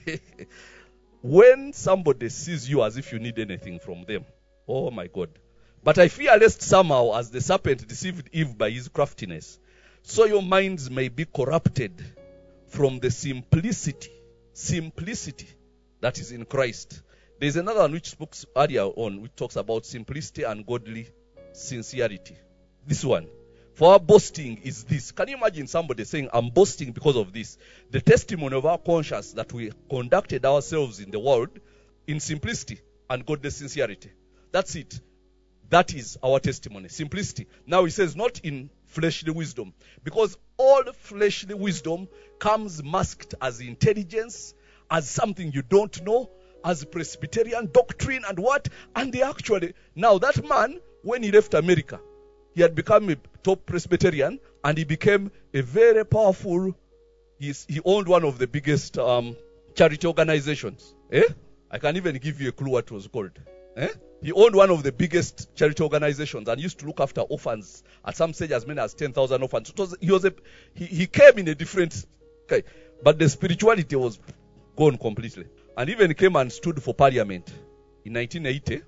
S3: When somebody sees you as if you need anything from them, oh my God. But I fear lest somehow, as the serpent deceived Eve by his craftiness, so your minds may be corrupted from the simplicity, simplicity that is in Christ. There's another one which spoke earlier on, which talks about simplicity and godly sincerity. This one. For our boasting is this. Can you imagine somebody saying, I'm boasting because of this? The testimony of our conscience that we conducted ourselves in the world in simplicity and godly sincerity. That's it. That is our testimony. Simplicity. Now he says, not in fleshly wisdom. Because all fleshly wisdom comes masked as intelligence, as something you don't know, as Presbyterian doctrine and what? And they actually, now that man, when he left America, he had become a top Presbyterian and he became a very powerful, he's, he owned one of the biggest um, charity organizations. Eh? I can even give you a clue what it was called. Eh? He owned one of the biggest charity organizations and used to look after orphans. At some stage, as many as ten thousand orphans. It was, he, was a, he, he came in a different, okay, but the spirituality was gone completely. And even came and stood for parliament in nineteen eighty.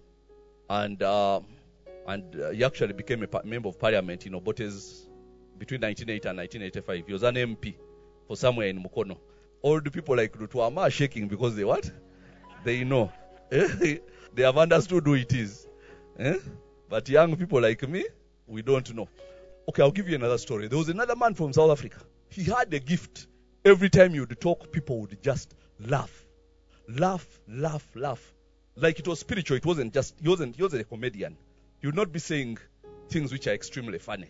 S3: And uh, and uh, he actually became a pa- member of parliament in Obote's between nineteen eighty and nineteen eighty-five. He was an M P for somewhere in Mukono. Old people like Rutuama are shaking because they what? They know. They have understood who it is. Eh? But young people like me, we don't know. Okay, I'll give you another story. There was another man from South Africa. He had a gift. Every time you would talk, people would just laugh. Laugh, laugh, laugh. Like it was spiritual. It wasn't just, he wasn't, he wasn't a comedian. He would not be saying things which are extremely funny.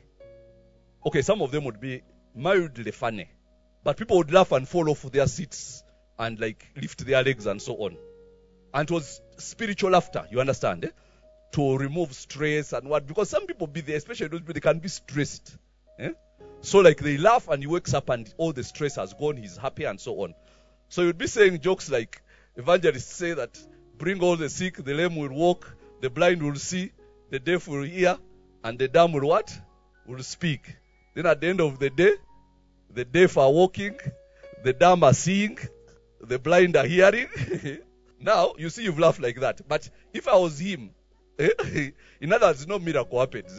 S3: Okay, some of them would be mildly funny. But people would laugh and fall off their seats and like lift their legs and so on. And it was spiritual laughter, you understand? Eh? To remove stress and what. Because some people be there, especially those people, they can be stressed. Eh? So like they laugh and he wakes up and all the stress has gone, he's happy and so on. So you'd be saying jokes like, evangelists say that, bring all the sick, the lame will walk, the blind will see, the deaf will hear, and the dumb will what? Will speak. Then at the end of the day, the deaf are walking, the dumb are seeing, the blind are hearing. Now, you see, you've laughed like that. But if I was him, eh, in other words, no miracle happens.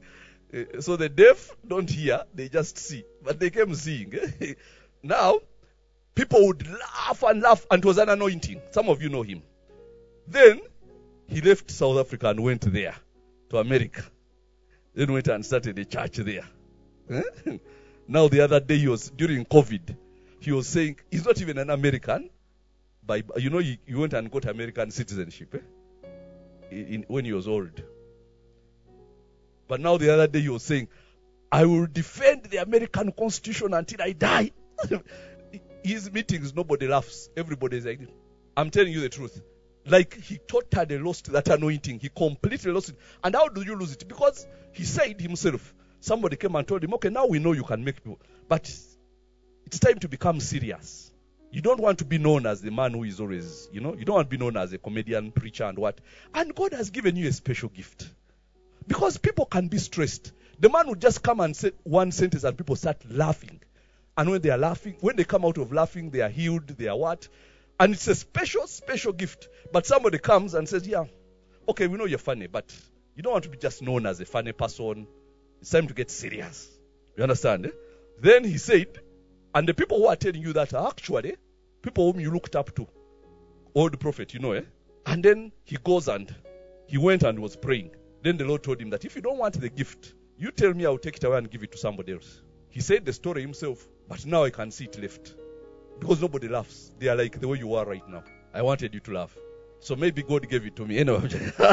S3: So the deaf don't hear, they just see. But they came seeing. Now, people would laugh and laugh, and it was an anointing. Some of you know him. Then, he left South Africa and went there, to America. Then went and started a church there. Now, the other day, he was, during COVID, he was saying, he's not even an American. By, you know, he, he went and got American citizenship eh? in, in, when he was old. But now the other day he was saying, I will defend the American Constitution until I die. His meetings, nobody laughs. Everybody is like, I'm telling you the truth. Like he totally lost that anointing. He completely lost it. And how do you lose it? Because he said himself, somebody came and told him, okay, now we know you can make people. But it's time to become serious. You don't want to be known as the man who is always, you know, you don't want to be known as a comedian, preacher, and what. And God has given you a special gift. Because people can be stressed. The man would just come and say one sentence and people start laughing. And when they are laughing, when they come out of laughing, they are healed, they are what? And it's a special, special gift. But somebody comes and says, yeah, okay, we know you're funny, but you don't want to be just known as a funny person. It's time to get serious. You understand? Eh? Then he said, and the people who are telling you that are actually people whom you looked up to. Old prophet, you know, eh? And then he goes and he went and was praying. Then the Lord told him that if you don't want the gift, you tell me, I'll take it away and give it to somebody else. He said the story himself, but now I can see it left. Because nobody laughs. They are like the way you are right now. I wanted you to laugh. So maybe God gave it to me. Anyway.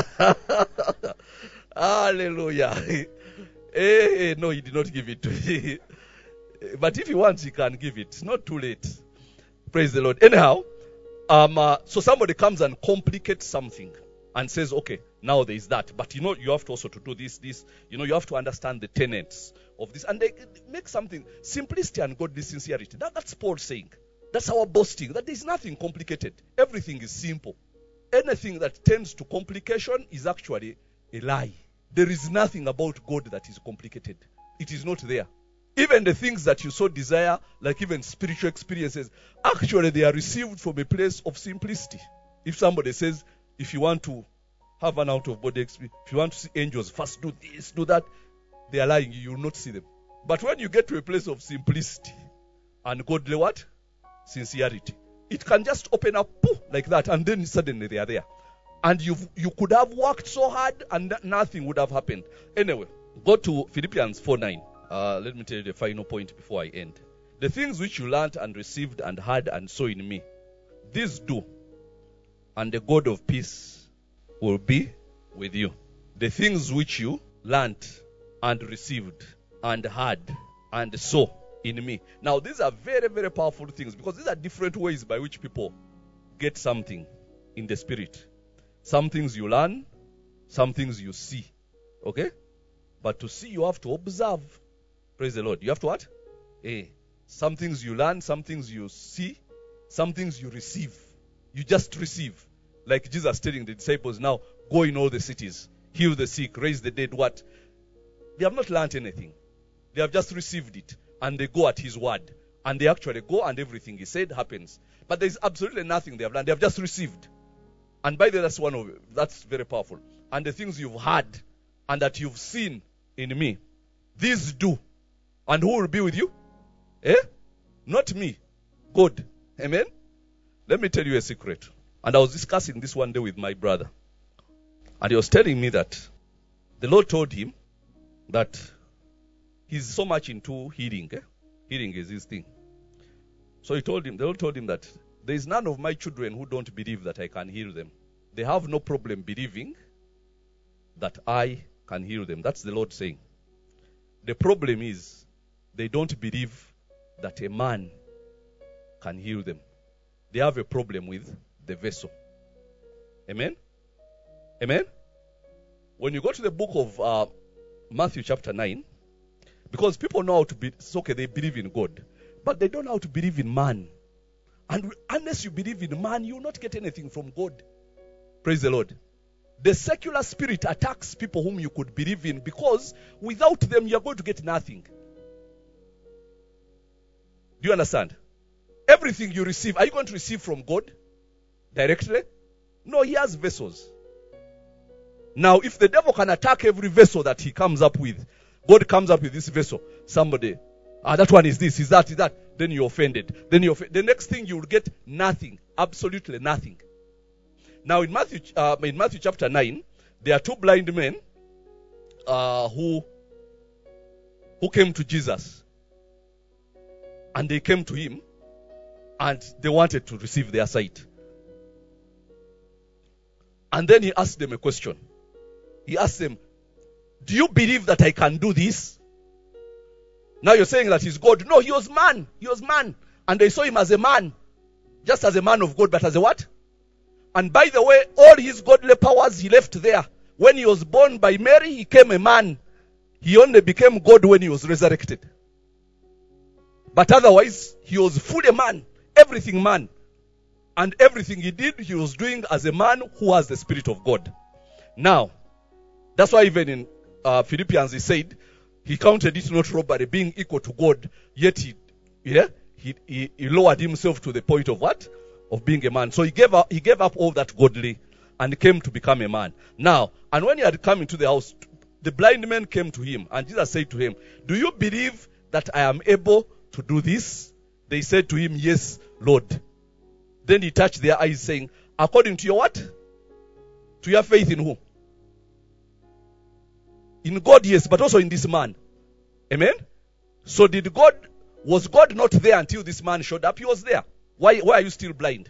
S3: Hallelujah. Hey, no, he did not give it to me. But if he wants, he can give it. It's not too late. Praise the Lord. Anyhow, um, uh, so somebody comes and complicates something and says, okay, now there is that. But you know, you have to also to do this, this. You know, you have to understand the tenets of this. And they make something, simplicity and godly sincerity. That, that's Paul saying. That's our boasting. That there is nothing complicated. Everything is simple. Anything that tends to complication is actually a lie. There is nothing about God that is complicated. It is not there. Even the things that you so desire, like even spiritual experiences, actually they are received from a place of simplicity. If somebody says, if you want to have an out-of-body experience, if you want to see angels, first do this, do that, they are lying. You will not see them. But when you get to a place of simplicity and godly what? Sincerity, it can just open up poof, like that, and then suddenly they are there. And you you could have worked so hard and nothing would have happened. Anyway, go to Philippians four nine. Uh, let me tell you the final point before I end. The things which you learned and received and heard and saw in me, these do, and the God of peace will be with you. The things which you learned and received and heard and saw in me. Now, these are very, very powerful things, because these are different ways by which people get something in the spirit. Some things you learn, some things you see. Okay? But to see, you have to observe. Praise the Lord. You have to what? Eh. Some things you learn, some things you see, some things you receive. You just receive. Like Jesus telling the disciples, now go in all the cities, heal the sick, raise the dead. What? They have not learned anything. They have just received it. And they go at his word. And they actually go, and everything he said happens. But there is absolutely nothing they have learned. They have just received. And by the way, that's one of that's very powerful. And the things you've heard and that you've seen in me, these do. And who will be with you? Eh? Not me. God. Amen? Let me tell you a secret. And I was discussing this one day with my brother. And he was telling me that the Lord told him that he's so much into healing. Eh? Healing is his thing. So he told him, the Lord told him that there is none of my children who don't believe that I can heal them. They have no problem believing that I can heal them. That's the Lord saying. The problem is they don't believe that a man can heal them. They have a problem with the vessel. Amen? Amen? When you go to the book of uh, Matthew chapter nine, because people know how to be, it's okay, they believe in God, but they don't know how to believe in man. And unless you believe in man, you will not get anything from God. Praise the Lord. The secular spirit attacks people whom you could believe in, because without them, you are going to get nothing. Do you understand? Everything you receive, are you going to receive from God directly? No, he has vessels. Now, if the devil can attack every vessel that he comes up with, God comes up with this vessel, somebody, ah, that one is this, is that, is that, then you're offended. Then you're offended. The next thing you will get nothing, absolutely nothing. Now, in Matthew, uh, in Matthew chapter nine, there are two blind men uh, who who came to Jesus. And they came to him, and they wanted to receive their sight. And then he asked them a question. He asked them, do you believe that I can do this? Now you're saying that he's God. No, he was man. He was man. And they saw him as a man. Just as a man of God, but as a what? And by the way, all his godly powers he left there. When he was born by Mary, he became a man. He only became God when he was resurrected. But otherwise, he was fully man. Everything man. And everything he did, he was doing as a man who has the Spirit of God. Now, that's why even in uh, Philippians he said, he counted it not robbery, being equal to God, yet he, yeah, he, he, he lowered himself to the point of what? Of being a man. So he gave up, he gave up all that godly and came to become a man. Now, and when he had come into the house, the blind men came to him, and Jesus said to him, do you believe that I am able to do this? They said to him, yes, Lord. Then he touched their eyes, saying, according to your what? To your faith in who? In God, yes, but also in this man. Amen? So did God, was God not there until this man showed up? He was there. Why, why are you still blind?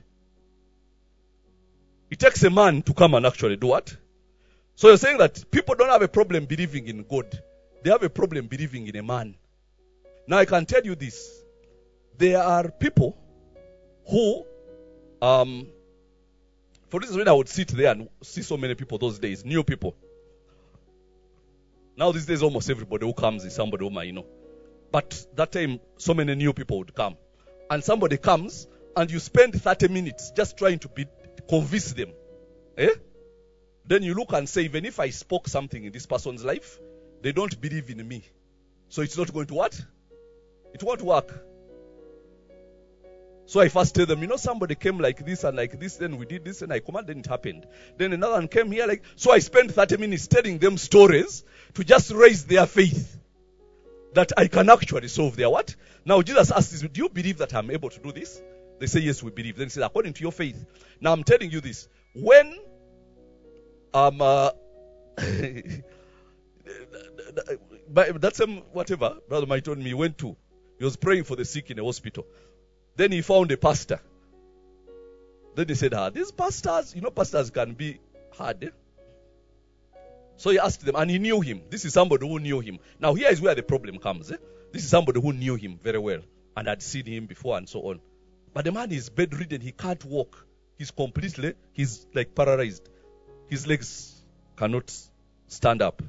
S3: It takes a man to come and actually do what? So you're saying that people don't have a problem believing in God. They have a problem believing in a man. Now I can tell you this. There are people who, um, for this reason I would sit there and see so many people those days, new people. Now these days almost everybody who comes is somebody whom I know. But that time so many new people would come. And somebody comes and you spend thirty minutes just trying to be, convince them. Eh? Then you look and say, even if I spoke something in this person's life, they don't believe in me. So it's not going to what? It won't work. So I first tell them, you know, somebody came like this and like this, then we did this and I commanded, then it happened. Then another one came here like, so I spent thirty minutes telling them stories to just raise their faith. that I can actually solve their what? Now Jesus asked this, do you believe that I'm able to do this? They say, yes, we believe. Then he said, according to your faith. Now I'm telling you this. When um uh, that's um, whatever Brother Mike told me he went to, he was praying for the sick in a hospital. Then he found a pastor. Then they said, ah, these pastors, you know, pastors can be hard. Eh? So he asked them, and he knew him. This is somebody who knew him. Now here is where the problem comes. Eh? This is somebody who knew him very well and had seen him before and so on. But the man is bedridden. He can't walk. He's completely, he's like paralyzed. His legs cannot stand up.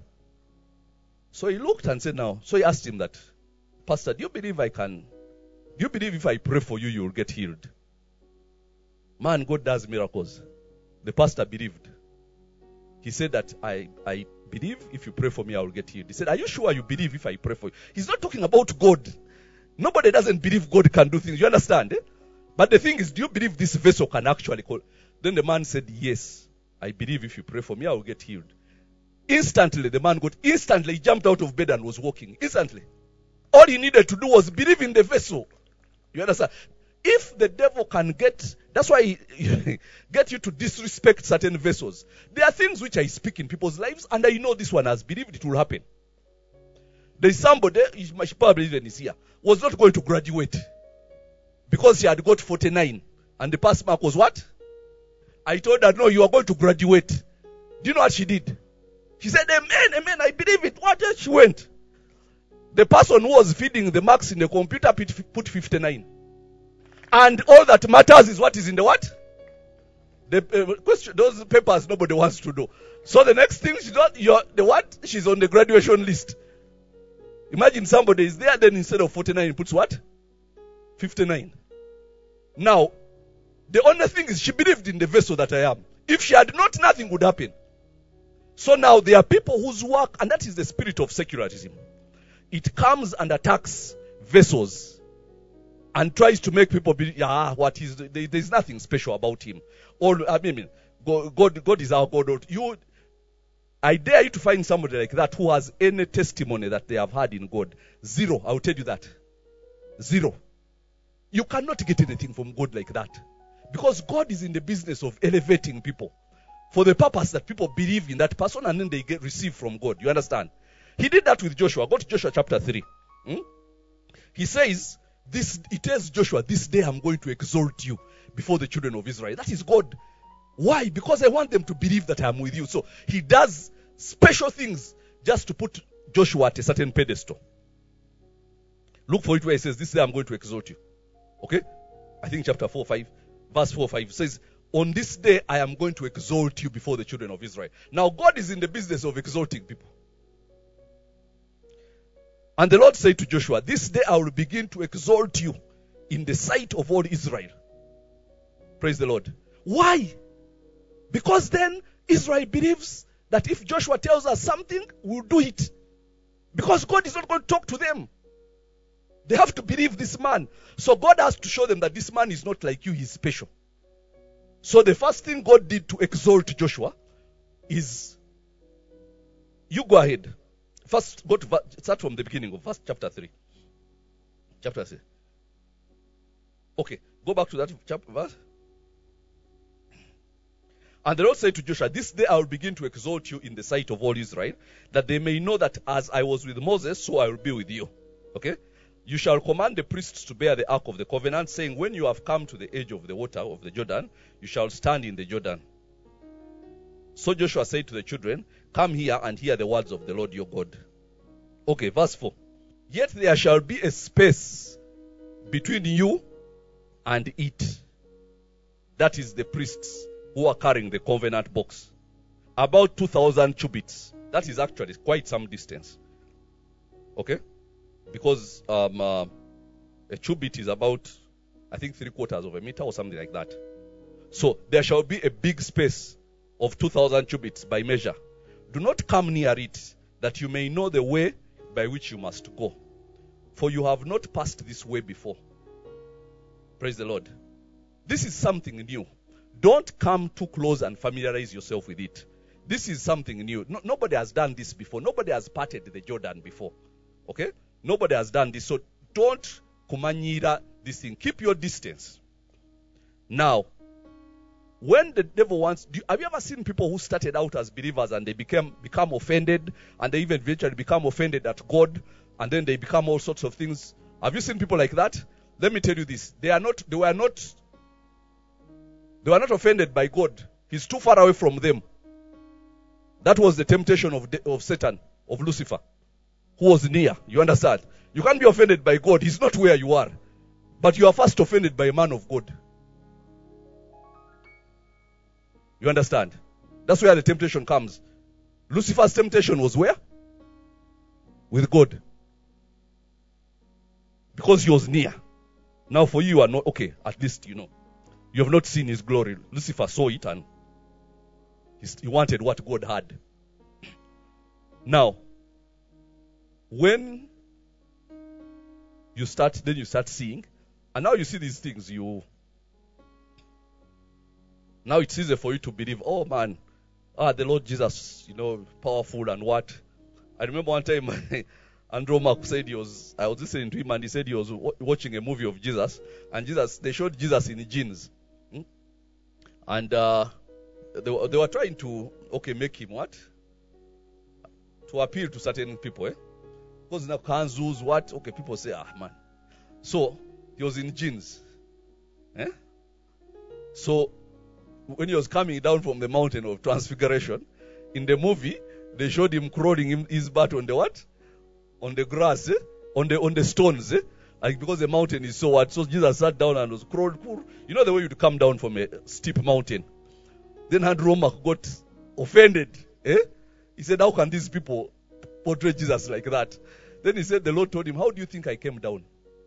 S3: So he looked and said, now, so he asked him that, Pastor, do you believe I can, do you believe if I pray for you, you will get healed? Man, God does miracles. The pastor believed. He said that I, I believe if you pray for me, I will get healed. He said, are you sure you believe if I pray for you? He's not talking about God. Nobody doesn't believe God can do things. You understand? Eh? But the thing is, do you believe this vessel can actually call? Then the man said, yes, I believe if you pray for me, I will get healed. Instantly, the man got, instantly, he jumped out of bed and was walking. Instantly. All he needed to do was believe in the vessel. You understand? If the devil can get, that's why he get you to disrespect certain vessels. There are things which I speak in people's lives, and I know this one has believed it will happen. There is somebody, she probably even is here, was not going to graduate because she had got forty-nine, and the pass mark was what? I told her, no, you are going to graduate. Do you know what she did? She said, amen, amen, I believe it. What? She went. The person who was feeding the marks in the computer put fifty-nine. And all that matters is what is in the what? The uh, question, those papers nobody wants to know. So the next thing she's not, you're, the what? She's on the graduation list. Imagine somebody is there, then instead of forty-nine, he puts what? fifty-nine. Now, the only thing is she believed in the vessel that I am. If she had not, nothing would happen. So now there are people whose work, and that is the spirit of secularism. It comes and attacks vessels and tries to make people believe, yeah, what is, there, there's nothing special about him. Or, I mean, God, God, God is our God. You, I dare you to find somebody like that who has any testimony that they have had in God. Zero. I will tell you that. Zero. You cannot get anything from God like that. Because God is in the business of elevating people for the purpose that people believe in that person and then they get receive from God. You understand? He did that with Joshua. Go to Joshua chapter three. Hmm? He says, this, he tells Joshua, this day I'm going to exalt you before the children of Israel. That is God. Why? Because I want them to believe that I'm with you. So he does special things just to put Joshua at a certain pedestal. Look for it where he says, this day I'm going to exalt you. Okay? I think chapter four, five, verse four, five says, on this day I am going to exalt you before the children of Israel. Now God is in the business of exalting people. And the Lord said to Joshua, this day I will begin to exalt you in the sight of all Israel. Praise the Lord. Why? Because then Israel believes that if Joshua tells us something, we'll do it. Because God is not going to talk to them. They have to believe this man. So God has to show them that this man is not like you, he's special. So the first thing God did to exalt Joshua is, you go ahead. First, go to start from the beginning of first chapter three. Chapter three. Okay, go back to that chapter verse. And the Lord said to Joshua, this day I will begin to exalt you in the sight of all Israel, that they may know that as I was with Moses, so I will be with you. Okay? You shall command the priests to bear the ark of the covenant, saying, when you have come to the edge of the water of the Jordan, you shall stand in the Jordan. So Joshua said to the children, come here and hear the words of the Lord your God. Okay, verse four. Yet there shall be a space between you and it. That is the priests who are carrying the covenant box. About two thousand cubits. That is actually quite some distance. Okay? Because um, uh, a cubit is about, I think, three quarters of a meter or something like that. So there shall be a big space of two thousand cubits by measure. Do not come near it, that you may know the way by which you must go. For you have not passed this way before. Praise the Lord. This is something new. Don't come too close and familiarize yourself with it. This is something new. No, nobody has done this before. Nobody has parted the Jordan before. Okay? Nobody has done this. So don't kumanyira this thing. Keep your distance. Now, when the devil wants, do you, have you ever seen people who started out as believers and they became become offended, and they even eventually become offended at God, and then they become all sorts of things? Have you seen people like that? Let me tell you this: they are not. They were not. They were not offended by God. He's too far away from them. That was the temptation of of Satan, of Lucifer, who was near. You understand? You can't be offended by God. He's not where you are, but you are first offended by a man of God. You understand? That's where the temptation comes. Lucifer's temptation was where? With God. Because he was near. Now for you, you are not, okay, at least you know. You have not seen his glory. Lucifer saw it and he wanted what God had. Now, when you start, then you start seeing, and now you see these things, you now it's easier for you to believe, oh man, ah, the Lord Jesus, you know, powerful and what. I remember one time Andrew Mark said he was, I was listening to him and he said he was w- watching a movie of Jesus, and Jesus, they showed Jesus in jeans. Hmm? And uh, they, were- they were trying to, okay, make him what? To appeal to certain people, eh? Because now Kanzus, what? Okay, people say, ah, man. So, he was in jeans. Eh? So, when he was coming down from the mountain of transfiguration, in the movie, they showed him crawling him, his butt on the what? On the grass, eh? On the on the stones, eh? Like, because the mountain is so what? So Jesus sat down and was crawled. You know the way you'd come down from a steep mountain. Then Andrew Romak got offended. Eh? He said, how can these people portray Jesus like that? Then he said, the Lord told him, how do you think I came down?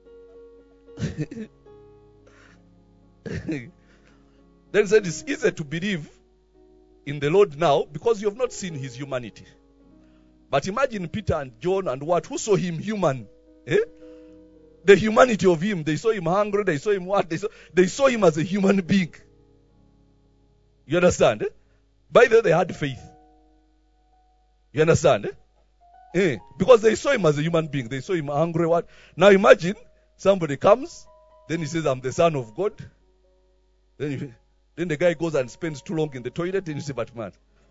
S3: Then he said, it's easier to believe in the Lord now because you have not seen his humanity. But imagine Peter and John and what? Who saw him human? Eh? The humanity of him. They saw him hungry. They saw him what? They saw, they saw him as a human being. You understand? Eh? By the way, they had faith. You understand? Eh? Eh? Because they saw him as a human being. They saw him hungry. What? Now imagine somebody comes, then he says, I'm the Son of God. Then he, Then the guy goes and spends too long in the toilet, and you say, but man,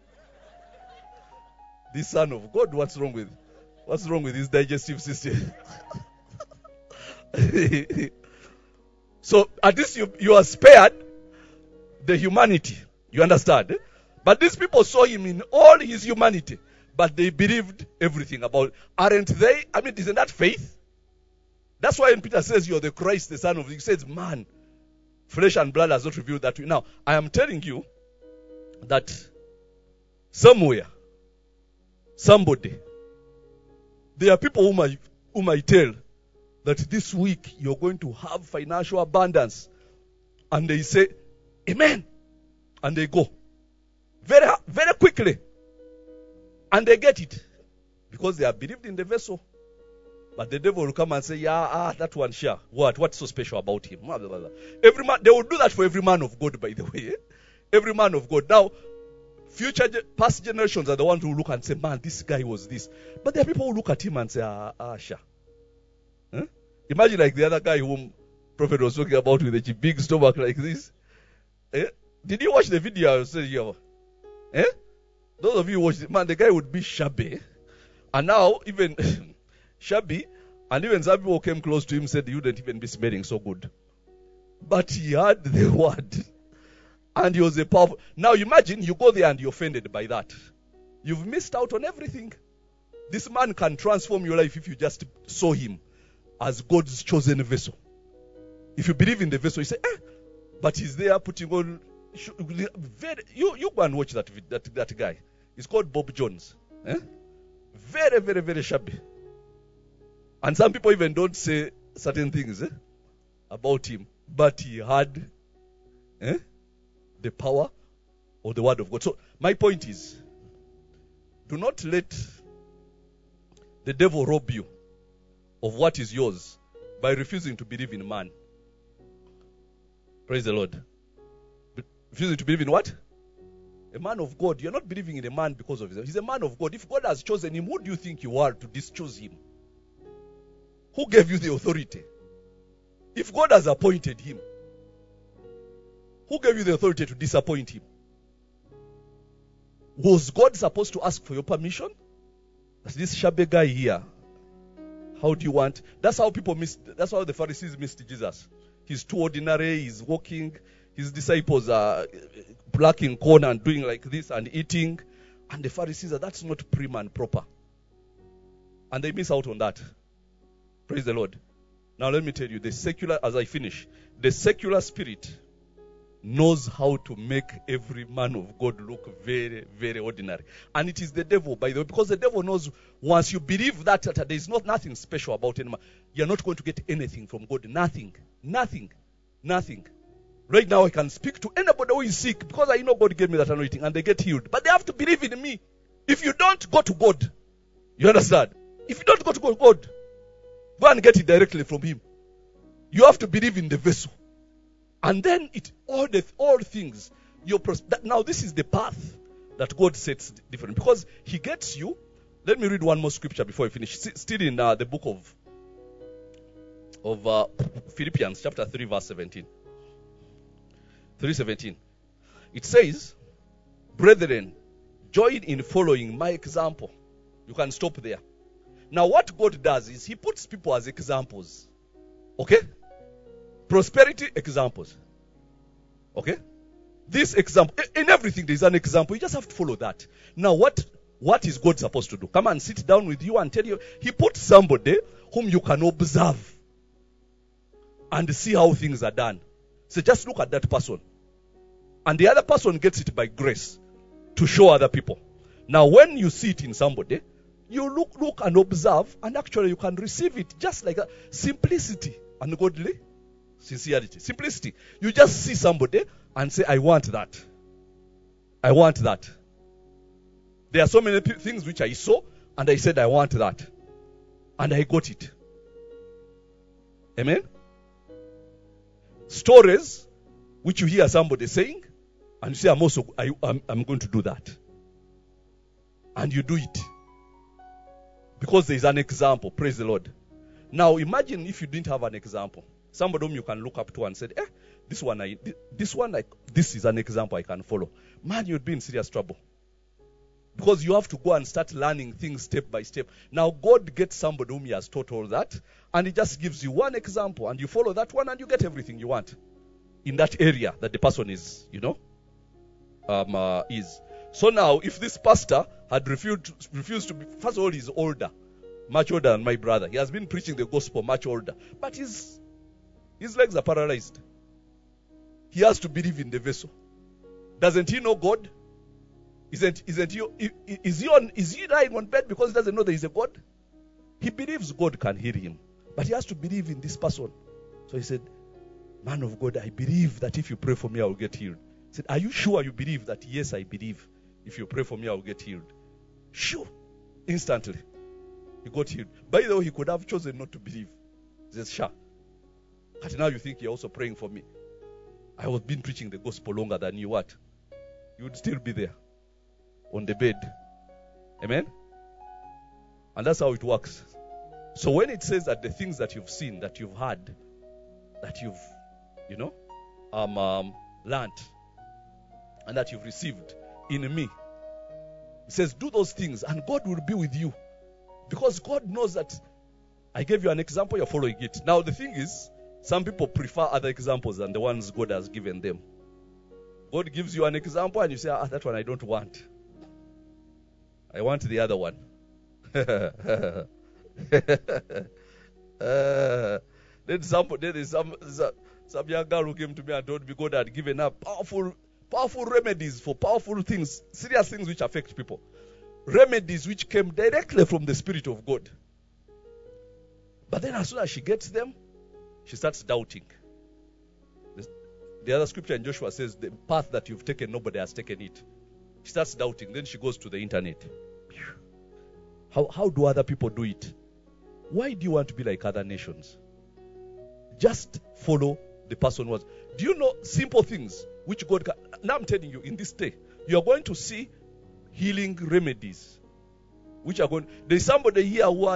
S3: this Son of God, what's wrong with what's wrong with his digestive system? So at least you, you are spared the humanity. You understand? But these people saw him in all his humanity, but they believed everything about. Aren't they? I mean, isn't that faith? That's why when Peter says you're the Christ, the Son of God, he says, man, flesh and blood has not revealed that to you. Now, I am telling you that somewhere, somebody, there are people whom I, whom I tell that this week you're going to have financial abundance. And they say, amen. And they go. Very, very quickly. And they get it. Because they have believed in the vessel. But the devil will come and say, yeah, ah, that one, sure. What? What's so special about him? Blah, blah, blah. Every man, they will do that for every man of God, by the way. Eh? Every man of God. Now, future, past generations are the ones who look and say, man, this guy was this. But there are people who look at him and say, ah, ah sure. Huh? Imagine like the other guy whom Prophet was talking about with a big stomach like this. Eh? Did you watch the video I was saying here? Eh? Those of you who watched it, man, the guy would be shabby. And now, even shabby, and even some people who came close to him said he wouldn't even be smelling so good. But he had the word. And he was a powerful. Now imagine you go there and you're offended by that. You've missed out on everything. This man can transform your life if you just saw him as God's chosen vessel. If you believe in the vessel, you say, eh, but he's there putting on. Very, you, you go and watch that, that, that guy. He's called Bob Jones. Eh? Very, very, very shabby. And some people even don't say certain things eh, about him. But he had eh, the power of the word of God. So my point is, do not let the devil rob you of what is yours by refusing to believe in man. Praise the Lord. Refusing to believe in what? A man of God. You're not believing in a man because of his. He's a man of God. If God has chosen him, who do you think you are to dischoose him? Who gave you the authority? If God has appointed him, who gave you the authority to disappoint him? Was God supposed to ask for your permission? This shabby guy here, how do you want? That's how people missed, that's how the Pharisees missed Jesus. He's too ordinary, he's walking, his disciples are plucking corn and doing like this and eating. And the Pharisees are, that's not prim and proper. And they miss out on that. Praise the Lord. Now let me tell you, the secular, as I finish, the secular spirit knows how to make every man of God look very, very ordinary. And it is the devil, by the way, because the devil knows once you believe that, that there is not nothing special about any man, you're not going to get anything from God. Nothing. Nothing. Nothing. Right now I can speak to anybody who is sick because I know God gave me that anointing and they get healed. But they have to believe in me. If you don't, go to God. You understand? If you don't go to God, God, go and get it directly from him. You have to believe in the vessel. And then it all the all things your pros- that, now this is the path that God sets different, because he gets you. Let me read one more scripture before I finish. S- still in uh, the book of of uh, Philippians chapter three verse seventeen. three seventeen. It says, "Brethren, join in following my example." You can stop there. Now what God does is he puts people as examples. Okay? Prosperity examples. Okay? This example, in everything there is an example. You just have to follow that. Now what, what is God supposed to do? Come and sit down with you and tell you. He put somebody whom you can observe and see how things are done. So just look at that person. And the other person gets it by grace to show other people. Now when you see it in somebody, you look, look and observe, and actually you can receive it just like that. Simplicity and godly sincerity. Simplicity. You just see somebody and say, I want that. I want that. There are so many p- things which I saw and I said, I want that. And I got it. Amen? Stories which you hear somebody saying and you say, I'm also, I, I'm, I'm going to do that. And you do it. Because there is an example. Praise the Lord. Now imagine if you didn't have an example. Somebody whom you can look up to and say, eh, this one, I, this one, I, this is an example I can follow. Man, you'd be in serious trouble. Because you have to go and start learning things step by step. Now God gets somebody whom he has taught all that, and he just gives you one example, and you follow that one, and you get everything you want in that area that the person is, you know, um, uh, is. So now, if this pastor had refused, refused to be, first of all, he's older, much older than my brother. He has been preaching the gospel much older, but his his legs are paralyzed. He has to believe in the vessel. Doesn't he know God? Isn't isn't he? Is he on? Is he lying on bed because he doesn't know there is a God? He believes God can heal him, but he has to believe in this person. So he said, "Man of God, I believe that if you pray for me, I will get healed." He said, "Are you sure you believe that?" "Yes, I believe. If you pray for me, I will get healed." Sure. Instantly, he got healed. By the way, he could have chosen not to believe. He says, "Sure." But now you think you're also praying for me. I was been preaching the gospel longer than you. What? You would still be there on the bed. Amen? And that's how it works. So when it says that the things that you've seen, that you've heard, that you've, you know, um, um, learned, and that you've received in me, it says do those things and God will be with you. Because God knows that I gave you an example, you're following it. Now the thing is, some people prefer other examples than the ones God has given them. God gives you an example and you say, ah, that one I don't want. I want the other one. uh, then some, then some, some young girl who came to me and told me God had given her powerful, powerful remedies for powerful things, serious things which affect people. Remedies which came directly from the Spirit of God. But then as soon as she gets them, she starts doubting. The, the other scripture in Joshua says, the path that you've taken, nobody has taken it. She starts doubting. Then she goes to the internet. How, how do other people do it? Why do you want to be like other nations? Just follow the person who was. Do you know simple things which God can? Now I'm telling you, in this day, you are going to see healing remedies which are going. There's somebody here who had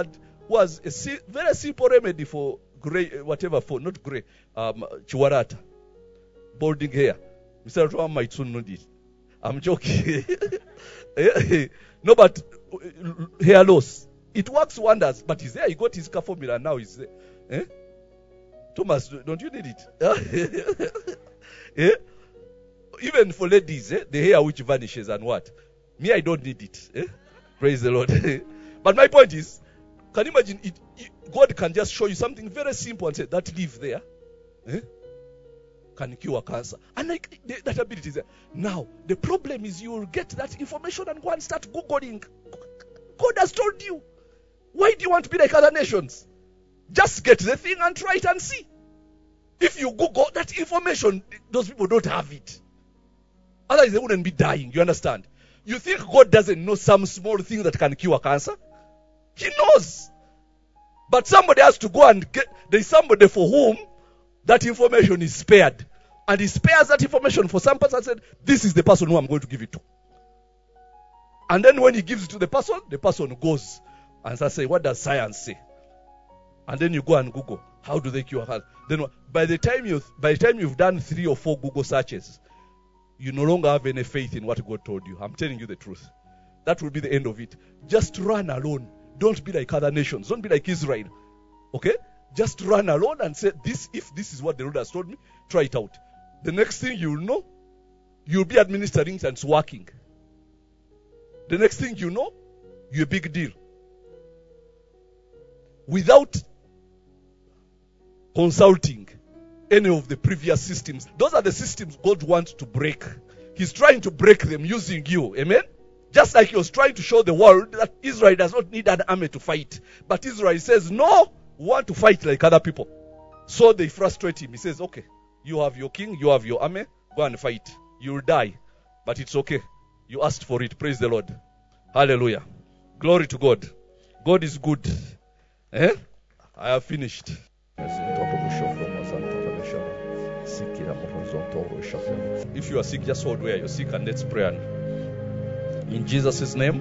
S3: was a si- very simple remedy for grey, whatever, for not grey, um, chiwarata, balding hair. Mister Roma might soon know this. I'm joking. No, but uh, hair loss. It works wonders. But he's there. He got his car formula now. He's there. Eh? Thomas, don't you need it? Eh? Even for ladies, eh? The hair which vanishes and what? Me, I don't need it. Eh? Praise the Lord. But my point is, can you imagine it, it? God can just show you something very simple and say, that leaf there eh, can cure cancer. And like that ability is there. Now, the problem is you will get that information and go and start Googling. God has told you. Why do you want to be like other nations? Just get the thing and try it and see. If you Google that information, those people don't have it. Otherwise, they wouldn't be dying. You understand? You think God doesn't know some small thing that can cure cancer? He knows. But somebody has to go and get, there's somebody for whom that information is spared. And he spares that information for some person and said, this is the person who I'm going to give it to. And then when he gives it to the person, the person goes and starts saying, what does science say? And then you go and Google, how do they cure cancer? Then by the time you by the time you've done three or four Google searches, you no longer have any faith in what God told you. I'm telling you the truth. That will be the end of it. Just run alone. Don't be like other nations. Don't be like Israel. Okay? Just run alone and say, this, if this is what the Lord has told me, try it out. The next thing you'll know, you'll be administering it and it's working. The next thing you know, you're a big deal. Without consulting any of the previous systems. Those are the systems God wants to break. He's trying to break them using you. Amen? Just like he was trying to show the world that Israel does not need an army to fight. But Israel says, no, we want to fight like other people. So they frustrate him. He says, okay, you have your king, you have your army, go and fight. You'll die, but it's okay. You asked for it. Praise the Lord. Hallelujah. Glory to God. God is good. Eh? I have finished. If you are sick, just hold where you're sick and let's pray. In Jesus' name.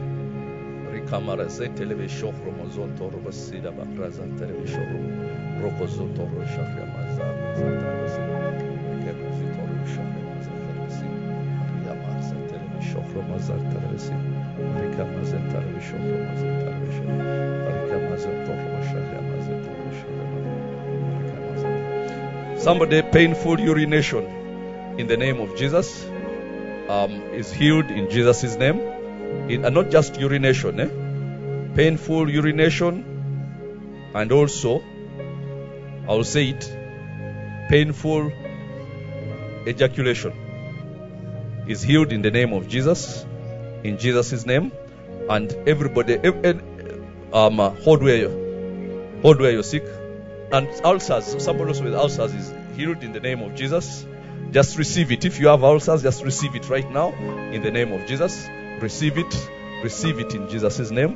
S3: Somebody painful urination in the name of Jesus um, is healed in Jesus' name. It, and not just urination, eh? Painful urination, and also, I'll say it, painful ejaculation is healed in the name of Jesus, in Jesus' name. And everybody, um, hold where you, hold where you're sick. And ulcers, somebody also with ulcers is healed in the name of Jesus. Just receive it. If you have ulcers, just receive it right now in the name of Jesus. Receive it. Receive it in Jesus' name.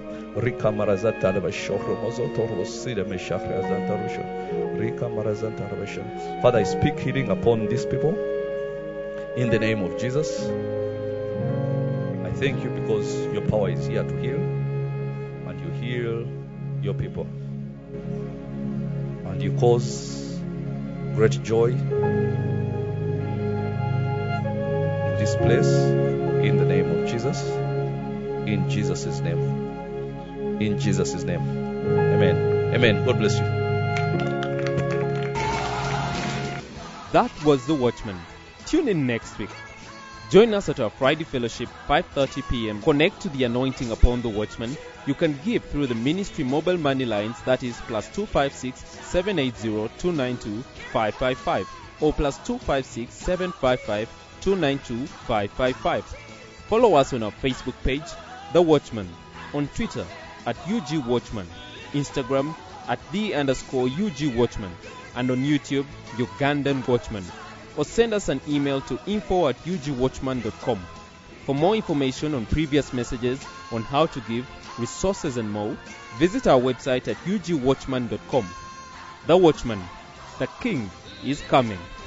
S3: Father, I speak healing upon these people in the name of Jesus. I thank you because your power is here to heal, and you heal your people. And you cause great joy in this place in the name of Jesus. In Jesus' name. In Jesus' name. Amen. Amen. God bless you.
S2: That was The Watchman. Tune in next week. Join us at our Friday fellowship, five thirty p.m. Connect to the anointing upon The Watchman. You can give through the ministry mobile money lines, that is plus two five six, seven eight zero, two nine two, five five five or plus two five six, seven five five, two nine two, five five five. Follow us on our Facebook page, The Watchman, on Twitter at U G Watchman, Instagram at the underscore U G Watchman, and on YouTube, Ugandan Watchman. Or send us an email to info at u g watchman dot com. For more information on previous messages, on how to give, resources and more, visit our website at u g watchman dot com. The Watchman, the King is coming.